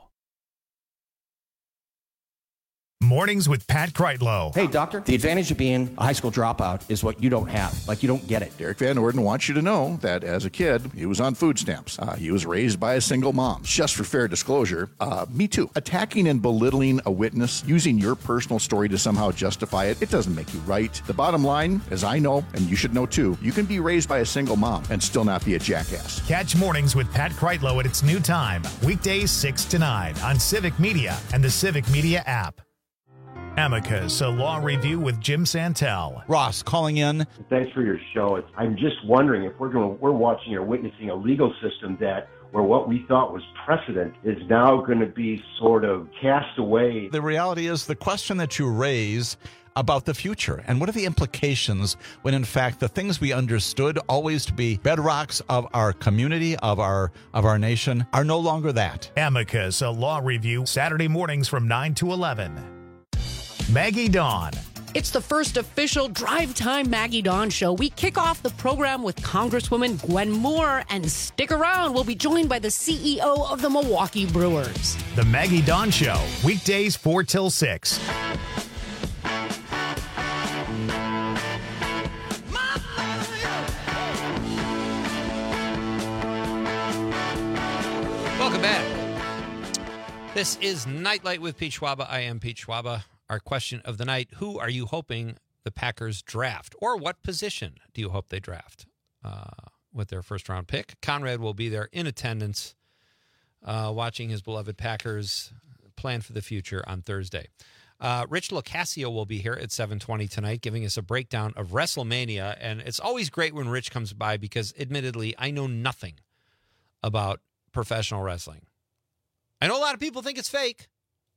Speaker 1: Mornings with Pat Kreitlow.
Speaker 24: Hey, doctor, the advantage of being a high school dropout is what you don't have. Like, you don't get it.
Speaker 5: Derek Van Orden wants you to know that as a kid, he was on food stamps. Uh, he was raised by a single mom. Just for fair disclosure, uh, me too. Attacking and belittling a witness, using your personal story to somehow justify it, it doesn't make you right. The bottom line, as I know, and you should know too, you can be raised by a single mom and still not be a jackass.
Speaker 1: Catch Mornings with Pat Kreitlow at its new time, weekdays six to nine on Civic Media and the Civic Media app. Amicus, a law review with Jim Santel.
Speaker 25: Ross calling in.
Speaker 26: Thanks for your show. I'm just wondering if we're going, we're watching or witnessing a legal system that where what we thought was precedent is now going to be sort of cast away.
Speaker 25: The reality is the question that you raise,
Speaker 2: about the future? And what are the implications when, in fact, the things we understood always to be bedrocks of our community, of our of our nation, are no longer that?
Speaker 1: Amicus, a law review, Saturday mornings from nine to eleven. Maggie Dawn.
Speaker 9: It's the first official Drive Time Maggie Dawn show. We kick off the program with Congresswoman Gwen Moore, and stick around. We'll be joined by the C E O of the Milwaukee Brewers.
Speaker 1: The Maggie Dawn Show, weekdays four till six.
Speaker 15: Welcome back. This is Nightlight with Pete Schwaba. I am Pete Schwaba. Our question of the night: who are you hoping the Packers draft, or what position do you hope they draft uh, with their first round pick? Conrad will be there in attendance, uh, watching his beloved Packers plan for the future on Thursday. Uh, Rich Locascio will be here at seven twenty tonight, giving us a breakdown of WrestleMania. And it's always great when Rich comes by because, admittedly, I know nothing about professional wrestling. I know a lot of people think it's fake.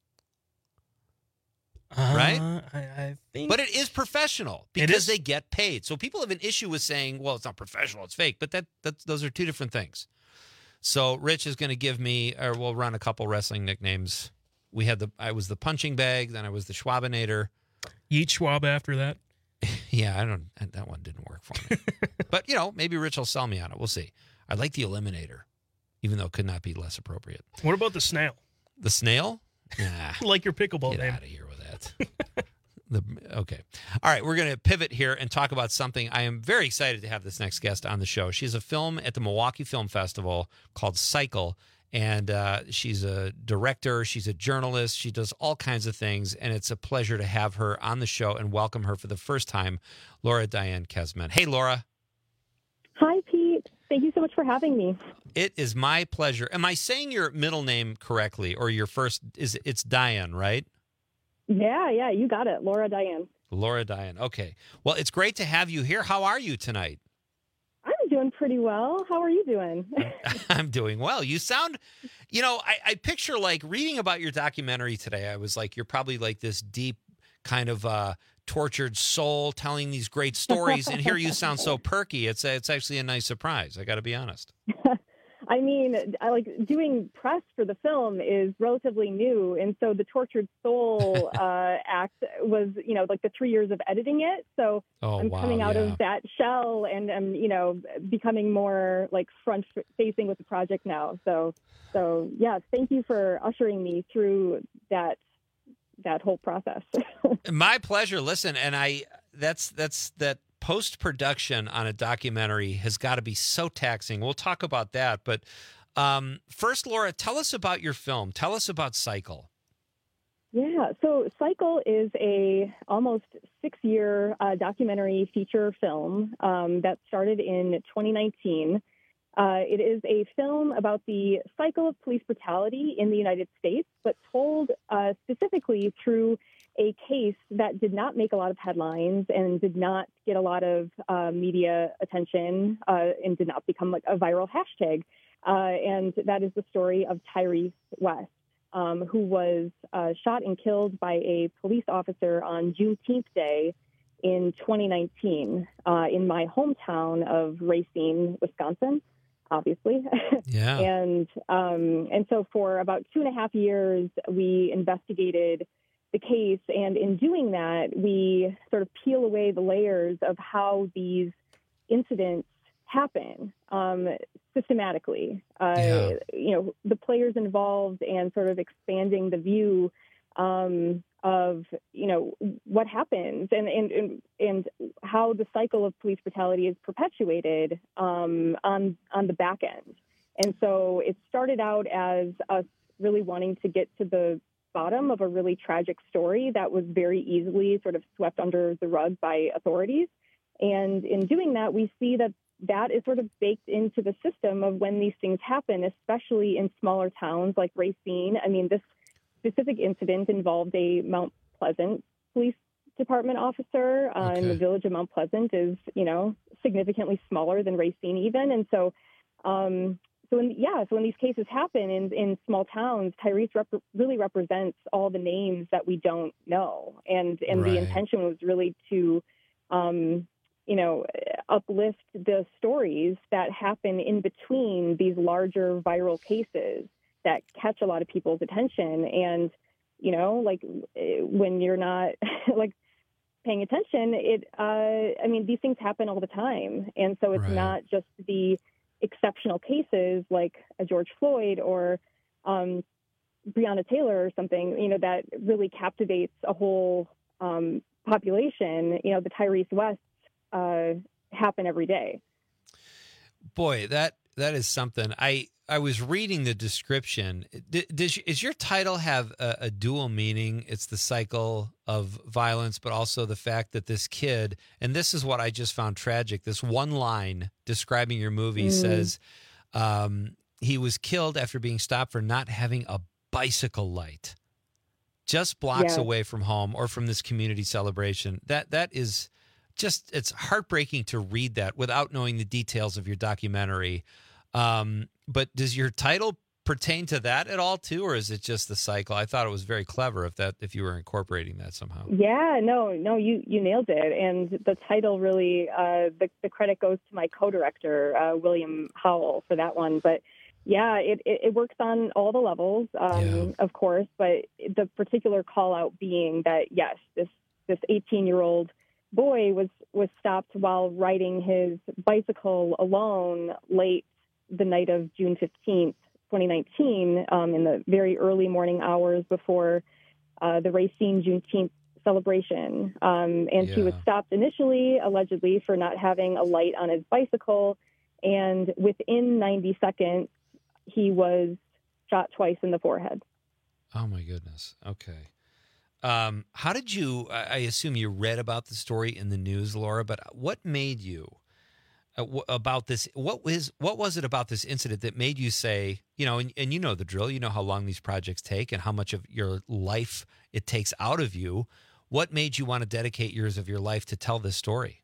Speaker 16: Uh,
Speaker 15: right?
Speaker 16: I, I think,
Speaker 15: but it is professional because
Speaker 16: It is?
Speaker 15: they get paid. So people have an issue with saying, "Well, it's not professional; it's fake." But that that's, those are two different things. So Rich is going to give me, or we'll run a couple wrestling nicknames. We had the I was the punching bag, then I was the Schwabinator.
Speaker 16: Yeet Schwab after that.
Speaker 15: Yeah, I don't. That one didn't work for me. But you know, maybe Rich will sell me on it. We'll see. I like the Eliminator, even though it could not be less appropriate.
Speaker 16: What about the snail?
Speaker 15: The snail? Nah.
Speaker 16: Like your pickleball
Speaker 15: Get
Speaker 16: name.
Speaker 15: out of here with that. the, okay. All right. We're going to pivot here and talk about something. I am very excited to have this next guest on the show. She has a film at the Milwaukee Film Festival called Cycle. And uh, she's a director. She's a journalist. She does all kinds of things. And it's a pleasure to have her on the show and welcome her for the first time, Laura Diane Kesman. Hey, Laura.
Speaker 3: Hi, Pete. Thank you so much for having me.
Speaker 15: It is my pleasure. Am I saying your middle name correctly, or your first? Is it's Diane, right?
Speaker 3: Yeah, yeah, you got it. Laura Diane.
Speaker 15: Laura Diane. Okay. Well, it's great to have you here. How are you tonight?
Speaker 3: I'm doing pretty well. How are you doing?
Speaker 15: I'm doing well. You sound, you know, I, I picture like reading about your documentary today. I was like, you're probably like this deep kind of uh, tortured soul telling these great stories. And here you sound so perky. It's a, it's actually a nice surprise. I got to be honest.
Speaker 3: I mean, I like doing press for the film is relatively new. And so the Tortured Soul uh, act was, you know, like the three years of editing it. So
Speaker 15: oh,
Speaker 3: I'm
Speaker 15: wow,
Speaker 3: coming out
Speaker 15: yeah.
Speaker 3: of that shell and I'm, you know, becoming more like front facing with the project now. So, so yeah, thank you for ushering me through that, that whole process.
Speaker 15: My pleasure. Listen, and I, that's, that's, that, post-production on a documentary has got to be so taxing. We'll talk about that. But um, first, Laura, tell us about your film. Tell us about Cycle.
Speaker 3: Yeah, so Cycle is a almost six-year uh, documentary feature film um, that started in twenty nineteen. Uh, it is a film about the cycle of police brutality in the United States, but told uh, specifically through a case that did not make a lot of headlines and did not get a lot of uh, media attention uh, and did not become like a viral hashtag. Uh, and that is the story of Tyrese West, um, who was uh, shot and killed by a police officer on Juneteenth Day in twenty nineteen uh, in my hometown of Racine, Wisconsin, obviously.
Speaker 15: Yeah.
Speaker 3: and um, and so for about two and a half years, we investigated the case. And in doing that, we sort of peel away the layers of how these incidents happen um, systematically. Uh,
Speaker 15: Yeah.
Speaker 3: You know, the players involved and sort of expanding the view um, of, you know, what happens and, and, and, and how the cycle of police brutality is perpetuated um, on, on the back end. And so it started out as us really wanting to get to the bottom of a really tragic story that was very easily sort of swept under the rug by authorities. And in doing that, we see that that is sort of baked into the system of when these things happen, especially in smaller towns like Racine. I mean, this specific incident involved a Mount Pleasant police department officer, uh,
Speaker 15: Okay.
Speaker 3: and the village of Mount Pleasant is, you know, significantly smaller than Racine even. And so, um, so in, yeah, so when these cases happen in, in small towns, Tyrese rep- really represents all the names that we don't know. And, and
Speaker 6: Right.
Speaker 3: the intention was really to, um, you know, uplift the stories that happen in between these larger viral cases that catch a lot of people's attention. And, you know, like when you're not like paying attention, it, uh, I mean, these things happen all the time. And so it's
Speaker 6: Right.
Speaker 3: not just the exceptional cases like a George Floyd or um, Breonna Taylor or something, you know, that really captivates a whole um, population. You know, the Tyrese Wests uh, happen every day.
Speaker 15: Boy, that that is something. I I was reading the description. D- Does is your title have a, a dual meaning? It's the cycle of violence, but also the fact that this kid, and this is what I just found tragic. This one line describing your movie
Speaker 6: Mm.
Speaker 15: says um, he was killed after being stopped for not having a bicycle light, just blocks
Speaker 6: Yeah.
Speaker 15: away from home or from this community celebration. That that is just, it's heartbreaking to read that without knowing the details of your documentary. Um, but does your title pertain to that at all too, or is it just the cycle? I thought it was very clever if that if you were incorporating that somehow.
Speaker 3: Yeah, no, no, you, you nailed it. And the title really, uh, the, the credit goes to my co-director, uh, William Howell, for that one. But yeah, it, it, it works on all the levels, um, of course, but the particular call out being that, yes, this, this eighteen-year-old boy was, was stopped while riding his bicycle alone late the night of June fifteenth, twenty nineteen, um, in the very early morning hours before uh, the Racine Juneteenth celebration. Um, and he was
Speaker 6: Yeah.
Speaker 3: stopped initially, allegedly, for not having a light on his bicycle. And within ninety seconds, he was shot twice in the forehead.
Speaker 15: Oh my goodness. Okay. Um, how did you, I I assume you read about the story in the news, Laura, but what made you uh, w- about this? What was, what was it about this incident that made you say, you know, and, and you know the drill, you know how long these projects take and how much of your life it takes out of you. What made you want to dedicate years of your life to tell this story?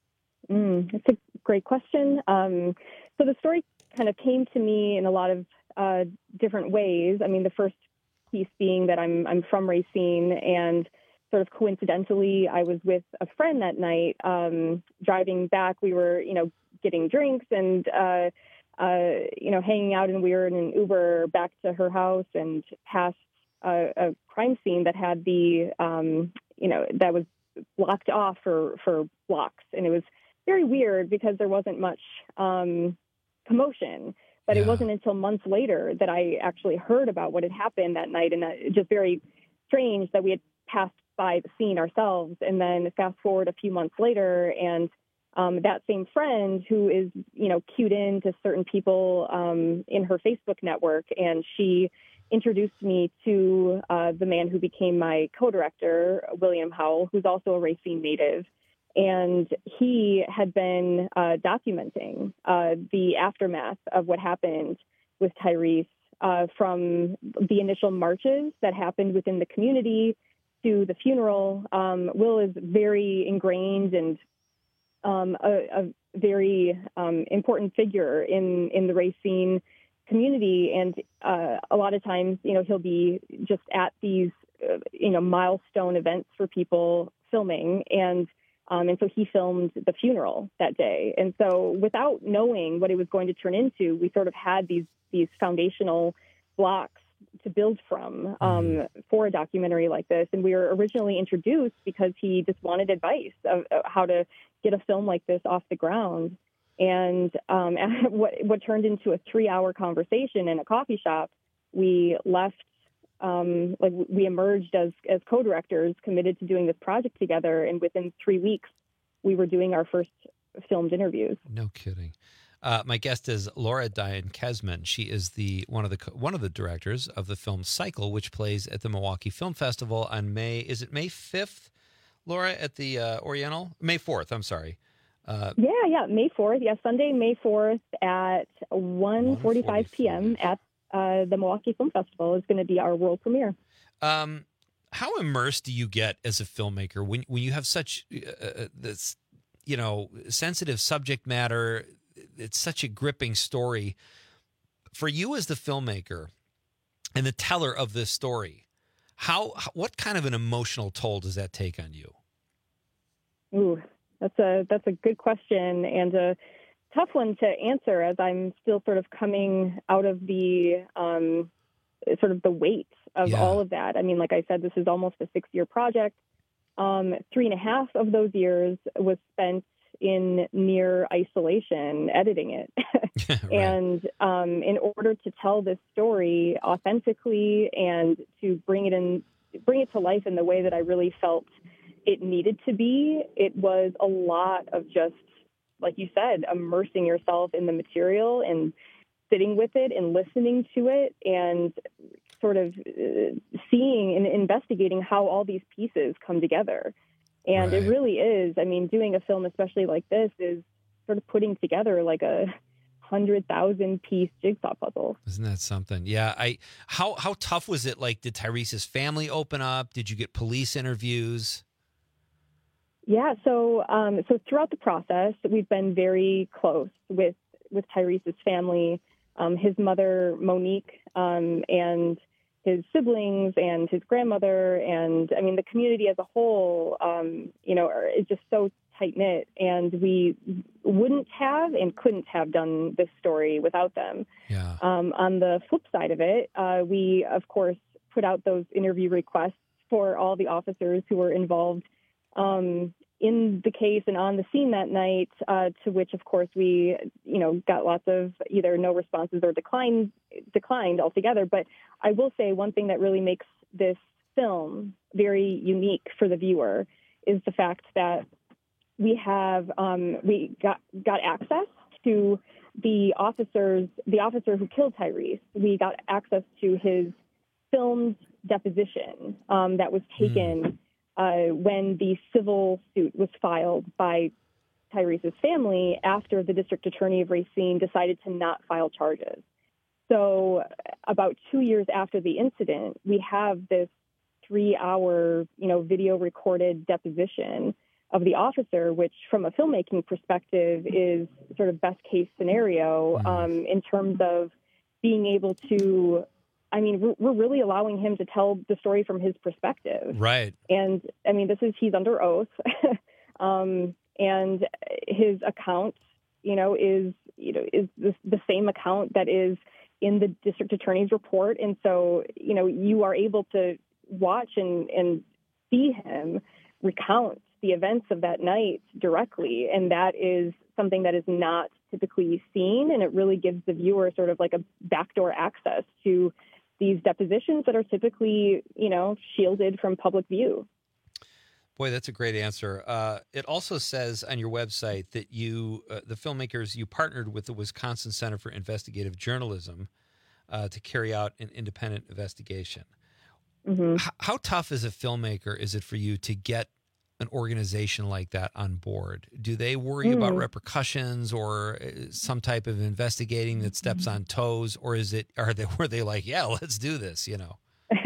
Speaker 3: Mm, that's a great question. Um, so the story kind of came to me in a lot of uh, different ways. I mean, the first piece being that I'm I'm from Racine, and sort of coincidentally, I was with a friend that night um, driving back. We were, you know, getting drinks and uh, uh, you know, hanging out, and we were in an Uber back to her house and past a, a crime scene that had the um, you know, that was blocked off for for blocks, and it was very weird because there wasn't much um, commotion. But it wasn't until months later that I actually heard about what had happened that night, and that it's just very strange that we had passed by the scene ourselves. And then fast forward a few months later, and um, that same friend who is, you know, cued in to certain people um, in her Facebook network, and she introduced me to uh, the man who became my co-director, William Howell, who's also a Racine native. And he had been uh, documenting uh, the aftermath of what happened with Tyrese uh, from the initial marches that happened within the community to the funeral. Um, Will is very ingrained and um, a, a very um, important figure in, in the Racine community. And uh, a lot of times, you know, he'll be just at these, uh, you know, milestone events for people filming. And Um, and so he filmed the funeral that day. And so without knowing what it was going to turn into, we sort of had these these foundational blocks to build from um, for a documentary like this. And we were originally introduced because he just wanted advice of, of how to get a film like this off the ground. And um, what, what turned into a three-hour conversation in a coffee shop, we left Um, like we emerged as as co-directors committed to doing this project together, and within three weeks, we were doing our first filmed interviews.
Speaker 15: No kidding. Uh, my guest is Laura Diane Kesman. She is the one of the one of the directors of the film Cycle, which plays at the Milwaukee Film Festival on May. Is it May fifth, Laura, at the uh, Oriental? May fourth. I'm sorry. Uh,
Speaker 3: Yeah, yeah, May fourth. Yeah, Sunday, May fourth at one forty-five p.m. at uh, the Milwaukee Film Festival is going to be our world premiere.
Speaker 15: Um, how immersed do you get as a filmmaker when when you have such uh, this, you know, sensitive subject matter? It's such a gripping story. For you as the filmmaker and the teller of this story, how what kind of an emotional toll does that take on you?
Speaker 3: Ooh, that's a that's a good question and a tough one to answer, as I'm still sort of coming out of the um, sort of the weight of
Speaker 6: Yeah.
Speaker 3: all of that. I mean, like I said, this is almost a six-year project. Um, three and a half of those years was spent in near isolation, editing it. And um, in order to tell this story authentically and to bring it in, bring it to life in the way that I really felt it needed to be, it was a lot of just, like you said, immersing yourself in the material and sitting with it and listening to it and sort of uh, seeing and investigating how all these pieces come together. And it really is, I mean, doing a film, especially like this, is sort of putting together like a hundred thousand piece jigsaw puzzle.
Speaker 15: Isn't that something? Yeah. I how how tough was it? Like, did Tyrese's family open up? Did you get police interviews?
Speaker 3: Yeah, so um, so throughout the process, we've been very close with with Tyrese's family, um, his mother Monique, um, and his siblings, and his grandmother, and I mean the community as a whole. Um, you know, are- is just so tight knit, and we wouldn't have and couldn't have done this story without them.
Speaker 15: Yeah.
Speaker 3: Um, on the flip side of it, uh, we of course put out those interview requests for all the officers who were involved um, in the case and on the scene that night, uh, to which, of course, we, you know, got lots of either no responses or declined, declined altogether. But I will say one thing that really makes this film very unique for the viewer is the fact that we have, um, we got, got access to the officers, the officer who killed Tyrese. We got access to his filmed deposition um, that was taken Uh, when the civil suit was filed by Tyrese's family after the district attorney of Racine decided to not file charges. So about two years after the incident, we have this three-hour, you know, video recorded deposition of the officer, which from a filmmaking perspective is sort of best case scenario um, in terms of being able to, I mean, we're, we're really allowing him to tell the story from his perspective.
Speaker 15: Right.
Speaker 3: And I mean, this is, he's under oath. um, and his account, you know, is, you know, is the, the same account that is in the district attorney's report. And so, you know, you are able to watch and, and see him recount the events of that night directly. And that is something that is not typically seen. And it really gives the viewer sort of like a backdoor access to these depositions that are typically, you know, shielded from public view.
Speaker 15: Boy, that's a great answer. Uh, it also says on your website that you, uh, the filmmakers, you partnered with the Wisconsin Center for Investigative Journalism uh, to carry out an independent investigation.
Speaker 3: Mm-hmm.
Speaker 15: H- how tough as a filmmaker is it for you to get an organization like that on board? Do they worry about
Speaker 3: Mm.
Speaker 15: repercussions or uh, some type of investigating that steps on toes, or is it are they were they like, yeah, let's do this, you know?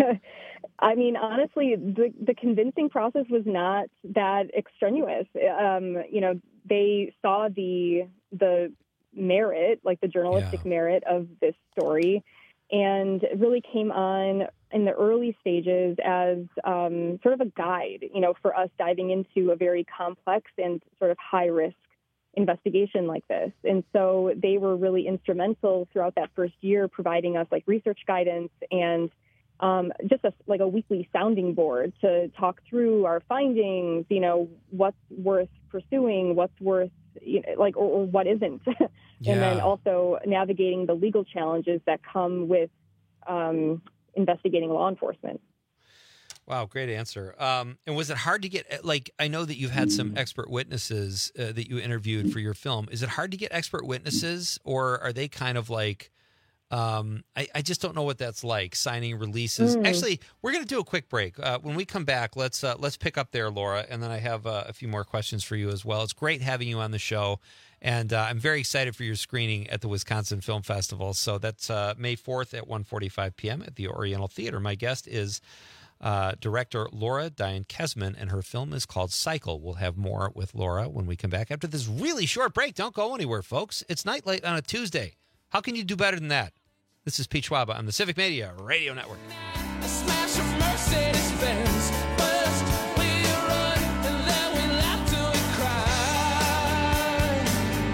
Speaker 3: I mean, honestly, the, the convincing process was not that extraneous. Um, you know, they saw the the merit, like the journalistic merit of this story, and it really came on in the early stages as um, sort of a guide, you know, for us diving into a very complex and sort of high risk investigation like this. And so they were really instrumental throughout that first year, providing us like research guidance and um, just a, like a weekly sounding board to talk through our findings, you know, what's worth pursuing, what's worth, you know, like, or, or what isn't. And then
Speaker 15: Yeah.
Speaker 3: also navigating the legal challenges that come with um, investigating law enforcement.
Speaker 15: Wow, great answer. Um, and was it hard to get, like, I know that you've had some expert witnesses uh, that you interviewed for your film. Is it hard to get expert witnesses, or are they kind of like, um, I, I just don't know what that's like, signing releases.
Speaker 6: Mm.
Speaker 15: Actually, we're going to do a quick break. Uh, when we come back, let's uh, let's pick up there, Laura, and then I have uh, a few more questions for you as well. It's great having you on the show, and uh, I'm very excited for your screening at the Wisconsin Film Festival. So that's uh, May fourth at one forty-five p.m. at the Oriental Theater. My guest is Uh, director Laura Diane Kesman, and her film is called Cycle. We'll have more with Laura when we come back after this really short break. Don't go anywhere, folks. It's Nightlight on a Tuesday. How can you do better than that? This is Pete Schwaba on the Civic Media Radio Network.
Speaker 20: A smash of Mercedes Benz. First we run and then we laugh till we cry.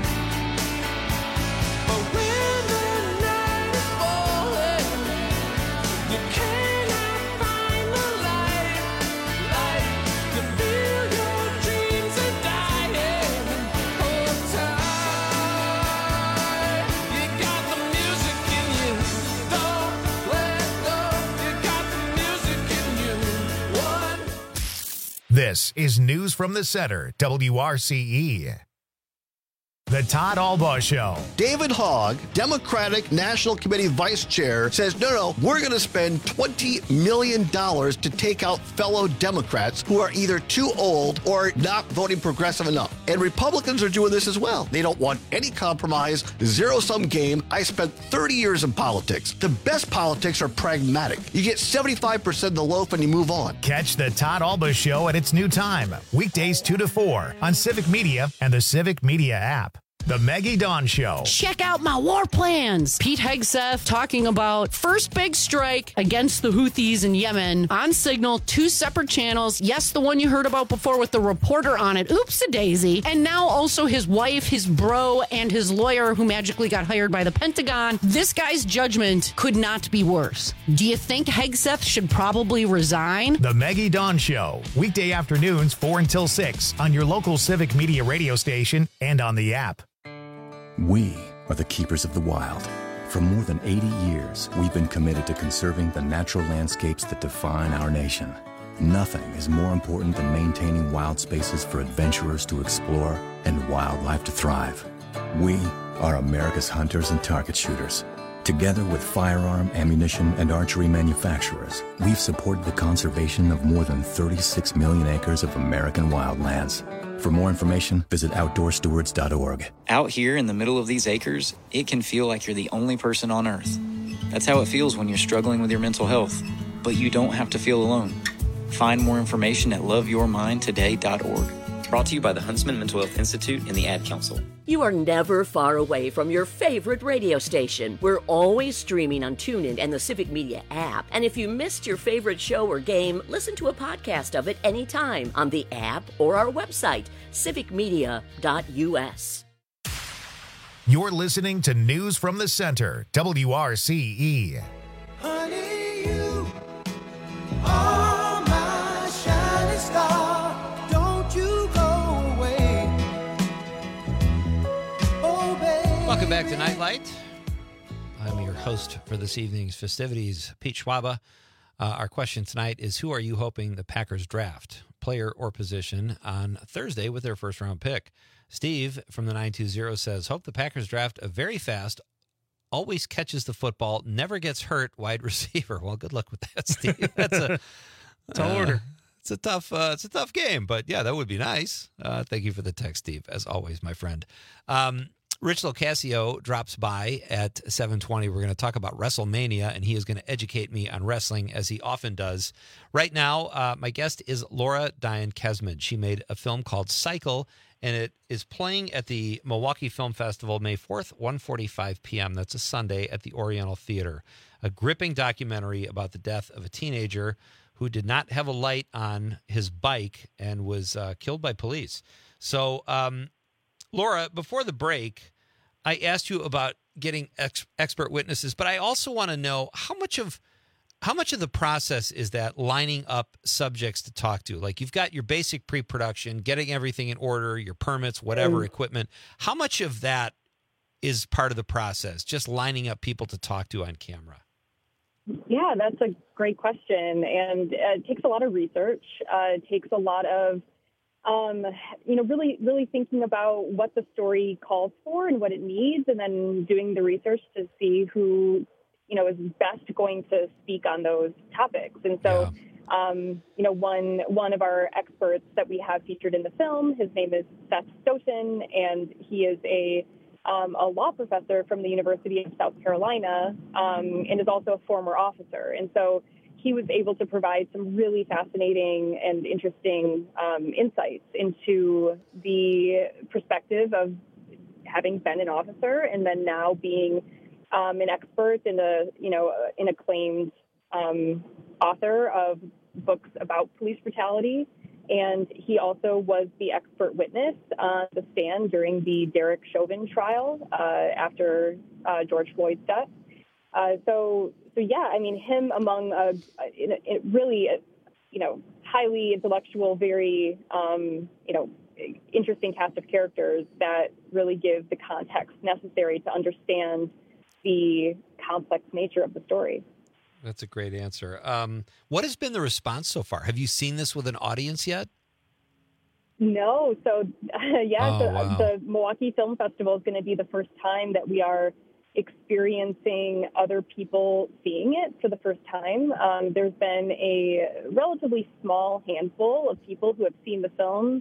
Speaker 20: But when the night is falling, you cannot find the light. Light, you feel your dreams are dying. Hold tight. You got the music in you. Don't let go. You got the music in you. One.
Speaker 1: This is News from the Center, W R C E. The Todd Albaugh Show.
Speaker 14: David Hogg, Democratic National Committee Vice Chair, says, no, no, we're going to spend twenty million dollars to take out fellow Democrats who are either too old or not voting progressive enough. And Republicans are doing this as well. They don't want any compromise, zero-sum game. I spent thirty years in politics. The best politics are pragmatic. You get seventy-five percent of the loaf and you move on.
Speaker 1: Catch the Todd Albaugh Show at its new time, weekdays two to four on Civic Media and the Civic Media app. The Maggie Dawn Show.
Speaker 9: Check out my war plans. Pete Hegseth talking about first big strike against the Houthis in Yemen on Signal, two separate channels. Yes, the one you heard about before with the reporter on it. Oops-a-daisy. And now also his wife, his bro, and his lawyer who magically got hired by the Pentagon. This guy's judgment could not be worse. Do you think Hegseth should probably resign?
Speaker 1: The Maggie Dawn Show. Weekday afternoons, four until six on your local Civic Media radio station and on the app.
Speaker 6: We are the keepers of the wild. For more than eighty years, we've been committed to conserving the natural landscapes that define our nation. Nothing is more important than maintaining wild spaces for adventurers to explore and wildlife to thrive. We are America's hunters and target shooters. Together with firearm, ammunition, and archery manufacturers, we've supported the conservation of more than thirty-six million acres of American wildlands. For more information, visit outdoor stewards dot org.
Speaker 7: Out here in the middle of these acres, it can feel like you're the only person on Earth. That's how it feels when you're struggling with your mental health. But you don't have to feel alone. Find more information at love your mind today dot org. Brought to you by the Huntsman Mental Health Institute and the Ad Council.
Speaker 10: You are never far away from your favorite radio station. We're always streaming on TuneIn and the Civic Media app. And if you missed your favorite show or game, listen to a podcast of it anytime on the app or our website, civic media dot u s.
Speaker 1: You're listening to News from the Center, W R C E.
Speaker 20: Honey, you are my shining star. Don't you go away. Oh, baby.
Speaker 15: Welcome back to Nightlight. I'm your host for this evening's festivities, Pete Schwaba. Uh, our question tonight is, who are you hoping the Packers draft, player or position, on Thursday with their first-round pick? Steve from the nine two zero says, hope the Packers draft a very fast, always catches the football, never gets hurt wide receiver. Well, good luck with that, Steve. That's a
Speaker 16: tall
Speaker 15: uh,
Speaker 16: order.
Speaker 15: It's a tough, uh, it's a tough game, but yeah, that would be nice. Uh, thank you for the text, Steve, as always, my friend. Um, Rich Locasio drops by at seven twenty. We're going to talk about WrestleMania, and he is going to educate me on wrestling, as he often does. Right now, uh, my guest is Laura Diane Kesman. She made a film called Cycle, and it is playing at the Milwaukee Film Festival May fourth, one forty-five p.m. That's a Sunday at the Oriental Theater. A gripping documentary about the death of a teenager who did not have a light on his bike and was uh, killed by police. So, um, Laura, before the break, I asked you about getting ex- expert witnesses, but I also want to know how much of how much of the process is that lining up subjects to talk to? Like, you've got your basic pre-production, getting everything in order, your permits, whatever,
Speaker 3: Mm.
Speaker 15: equipment. How much of that is part of the process, just lining up people to talk to on camera?
Speaker 3: Yeah, that's a great question. And uh, it takes a lot of research. Uh, it takes a lot of, um, you know, really, really thinking about what the story calls for and what it needs, and then doing the research to see who, you know, is best going to speak on those topics. And so, um, you know, one one of our experts that we have featured in the film, his name is Seth Stoughton, and he is a Um, a law professor from the University of South Carolina, um, and is also a former officer. And so he was able to provide some really fascinating and interesting um, insights into the perspective of having been an officer and then now being um, an expert and a, you know, an acclaimed um, author of books about police brutality. And he also was the expert witness on the stand during the Derek Chauvin trial uh, after uh, George Floyd's death. Uh, so, so yeah, I mean, him among a, a, a really, a, you know, highly intellectual, very, um, you know, interesting cast of characters that really give the context necessary to understand the complex nature of the story.
Speaker 15: That's a great answer. Um, what has been the response so far? Have you seen this with an audience yet?
Speaker 3: No. So, uh, yeah,
Speaker 15: Oh,
Speaker 3: the,
Speaker 15: wow.
Speaker 3: the Milwaukee Film Festival is going to be the first time that we are experiencing other people seeing it for the first time. Um, there's been a relatively small handful of people who have seen the film.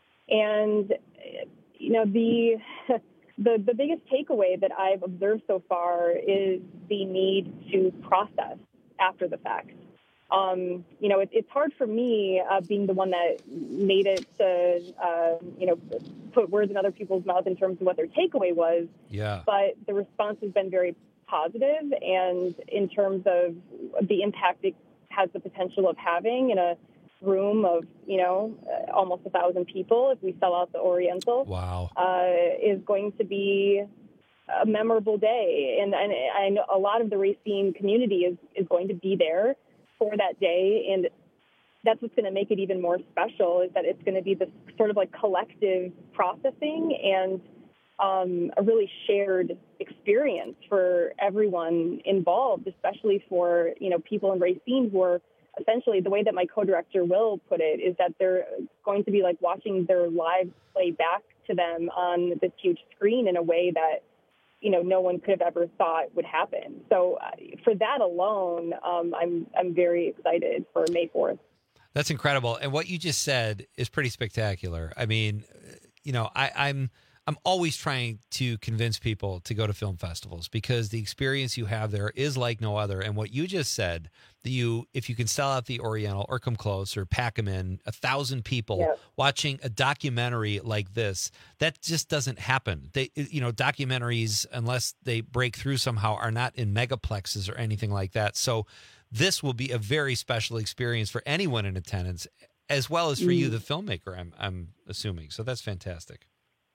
Speaker 3: And, you know, the... The, the biggest takeaway that I've observed so far is the need to process after the fact. Um, you know, it, it's hard for me, uh, being the one that made it to, uh, you know, put words in other people's mouths in terms of what their takeaway was.
Speaker 15: Yeah.
Speaker 3: But the response has been very positive, and in terms of the impact it has the potential of having in a room of, you know, uh, almost a thousand people if we sell out the Oriental.
Speaker 15: Wow.
Speaker 3: Uh, is going to be a memorable day. And, and I know a lot of the Racine community is, is going to be there for that day. And that's what's going to make it even more special, is that it's going to be this sort of like collective processing and um, a really shared experience for everyone involved, especially for, you know, people in Racine who are essentially, the way that my co-director Will put it is that they're going to be like watching their lives play back to them on this huge screen in a way that, you know, no one could have ever thought would happen. So uh, for that alone, um, I'm I'm very excited for May fourth.
Speaker 15: That's incredible. And what you just said is pretty spectacular. I mean, you know, I, I'm I'm always trying to convince people to go to film festivals because the experience you have there is like no other. And what you just said, that you, if you can sell out the Oriental or come close or pack them in, a thousand people
Speaker 3: Yep.
Speaker 15: watching a documentary like this, that just doesn't happen. They, you know, documentaries, unless they break through somehow, are not in megaplexes or anything like that. So this will be a very special experience for anyone in attendance, as well as for you,
Speaker 3: Mm.
Speaker 15: the filmmaker, I'm, I'm assuming. So that's fantastic.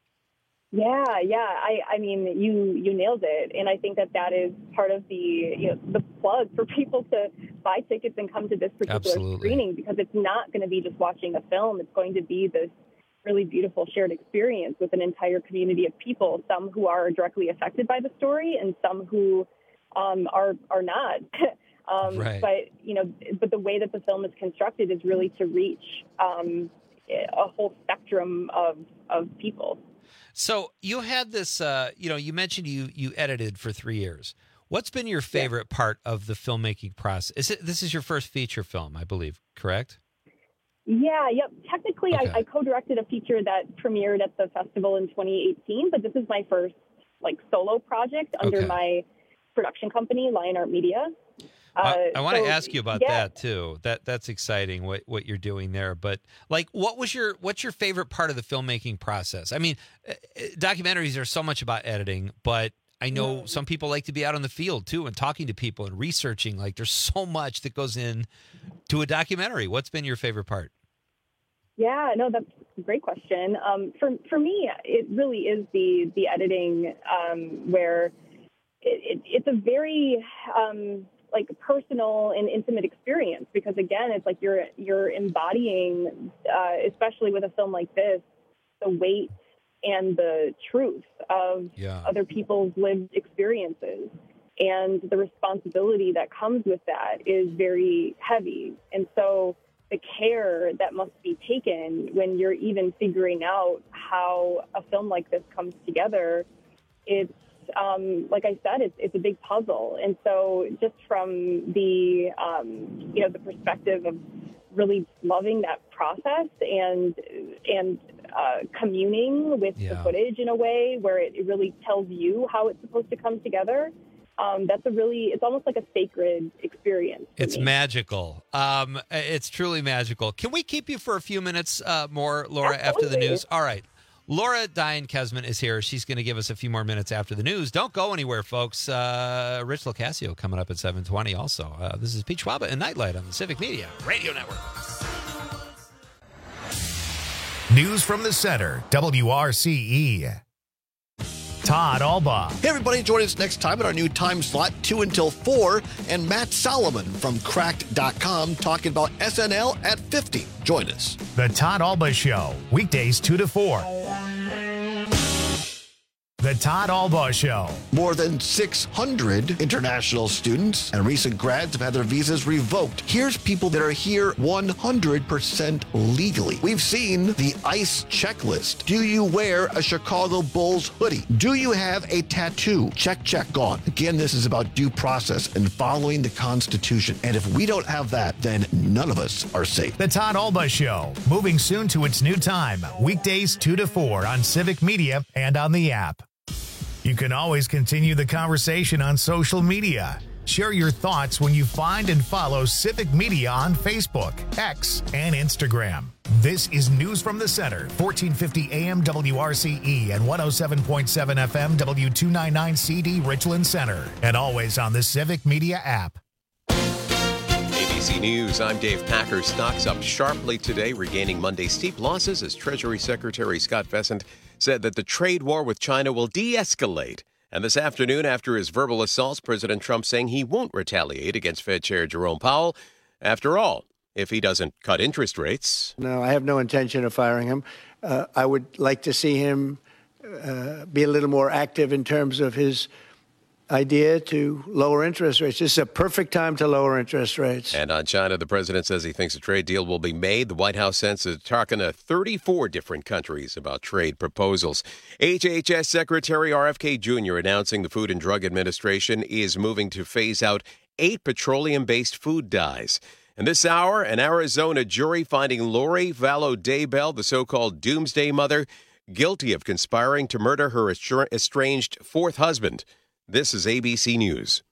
Speaker 3: Yeah, yeah. I, I mean, you you nailed it, and I think that that is part of the, you know, the plug for people to buy tickets and come to this particular
Speaker 15: Absolutely.
Speaker 3: screening, because it's not going to be just watching a film. It's going to be this really beautiful shared experience with an entire community of people, some who are directly affected by the story and some who um, are are not. um,
Speaker 15: Right.
Speaker 3: But you know, but the way that the film is constructed is really to reach um, a whole spectrum of of people.
Speaker 15: So you had this, uh, you know, you mentioned you you edited for three years. What's been your favorite part of the filmmaking process? Is it, this is your first feature film, I believe, correct?
Speaker 3: Yeah, yep. Technically,
Speaker 15: Okay.
Speaker 3: I, I co-directed a feature that premiered at the festival in twenty eighteen, but this is my first like solo project under
Speaker 15: Okay.
Speaker 3: my production company, Lion Art Media.
Speaker 15: I,
Speaker 3: Uh,
Speaker 15: I want to
Speaker 3: so,
Speaker 15: ask you about
Speaker 3: yeah.
Speaker 15: that too. That that's exciting what what you're doing there. But like, what was your what's your favorite part of the filmmaking process? I mean, uh, uh, documentaries are so much about editing, but I know some people like to be out on the field too and talking to people and researching. Like, there's so much that goes in to a documentary. What's been your favorite part?
Speaker 3: Yeah, no, that's a great question. Um, for for me, it really is the the editing um, where it, it, it's a very um, like personal and intimate experience, because again, it's like you're you're embodying, uh, especially with a film like this, the weight and the truth of
Speaker 15: Yeah.
Speaker 3: other people's lived experiences. And the responsibility that comes with that is very heavy. And so the care that must be taken when you're even figuring out how a film like this comes together, it's, um, like I said, it's, it's a big puzzle. And so just from the, um, you know, the perspective of really loving that process and, and uh, communing with the
Speaker 15: Yeah.
Speaker 3: footage in a way where it, it really tells you how it's supposed to come together, um, that's a really, it's almost like a sacred experience for
Speaker 15: It's
Speaker 3: me.
Speaker 15: magical. Um, it's truly magical. Can we keep you for a few minutes uh, more, Laura, after the
Speaker 3: Absolutely.
Speaker 15: news? All right. Laura Diane Kesman is here. She's going to give us a few more minutes after the news. Don't go anywhere, folks. Uh, Rich LoCascio coming up at seven twenty also. Uh, this is Pete Schwaba and Nightlight on the Civic Media Radio Network.
Speaker 1: News from the center, W R C E. Todd Alba.
Speaker 14: Hey, everybody, join us next time at our new time slot, two until four, and Matt Solomon from cracked dot com talking about S N L at fifty. Join us.
Speaker 1: The Todd Alba Show, weekdays two to four. The Todd Alba Show.
Speaker 14: More than six hundred international students and recent grads have had their visas revoked. Here's people that are here one hundred percent legally. We've seen the ICE checklist. Do you wear a Chicago Bulls hoodie? Do you have a tattoo? Check, check, gone. Again, this is about due process and following the Constitution. And if we don't have that, then none of us are safe.
Speaker 1: The Todd Alba Show, moving soon to its new time, weekdays two to four on Civic Media and on the app. You can always continue the conversation on social media. Share your thoughts when you find and follow Civic Media on Facebook, X, and Instagram. This is News from the Center, fourteen fifty A M W R C E and one oh seven point seven F M W two ninety-nine C D Richland Center, and always on the Civic Media app.
Speaker 11: A B C News, I'm Dave Packer. Stocks up sharply today, regaining Monday's steep losses as Treasury Secretary Scott Bessent said that the trade war with China will de-escalate. And this afternoon, after his verbal assaults, President Trump saying he won't retaliate against Fed Chair Jerome Powell. After all, if he doesn't cut interest rates.
Speaker 12: No, I have no intention of firing him. Uh, I would like to see him uh, be a little more active in terms of his idea to lower interest rates. This is a perfect time to lower interest rates.
Speaker 11: And on China, the president says he thinks a trade deal will be made. The White House sends a talking to thirty-four different countries about trade proposals. H H S Secretary R F K Junior announcing the Food and Drug Administration is moving to phase out eight petroleum-based food dyes. And this hour, an Arizona jury finding Lori Vallow Daybell, the so-called doomsday mother, guilty of conspiring to murder her estranged fourth husband. This is A B C News.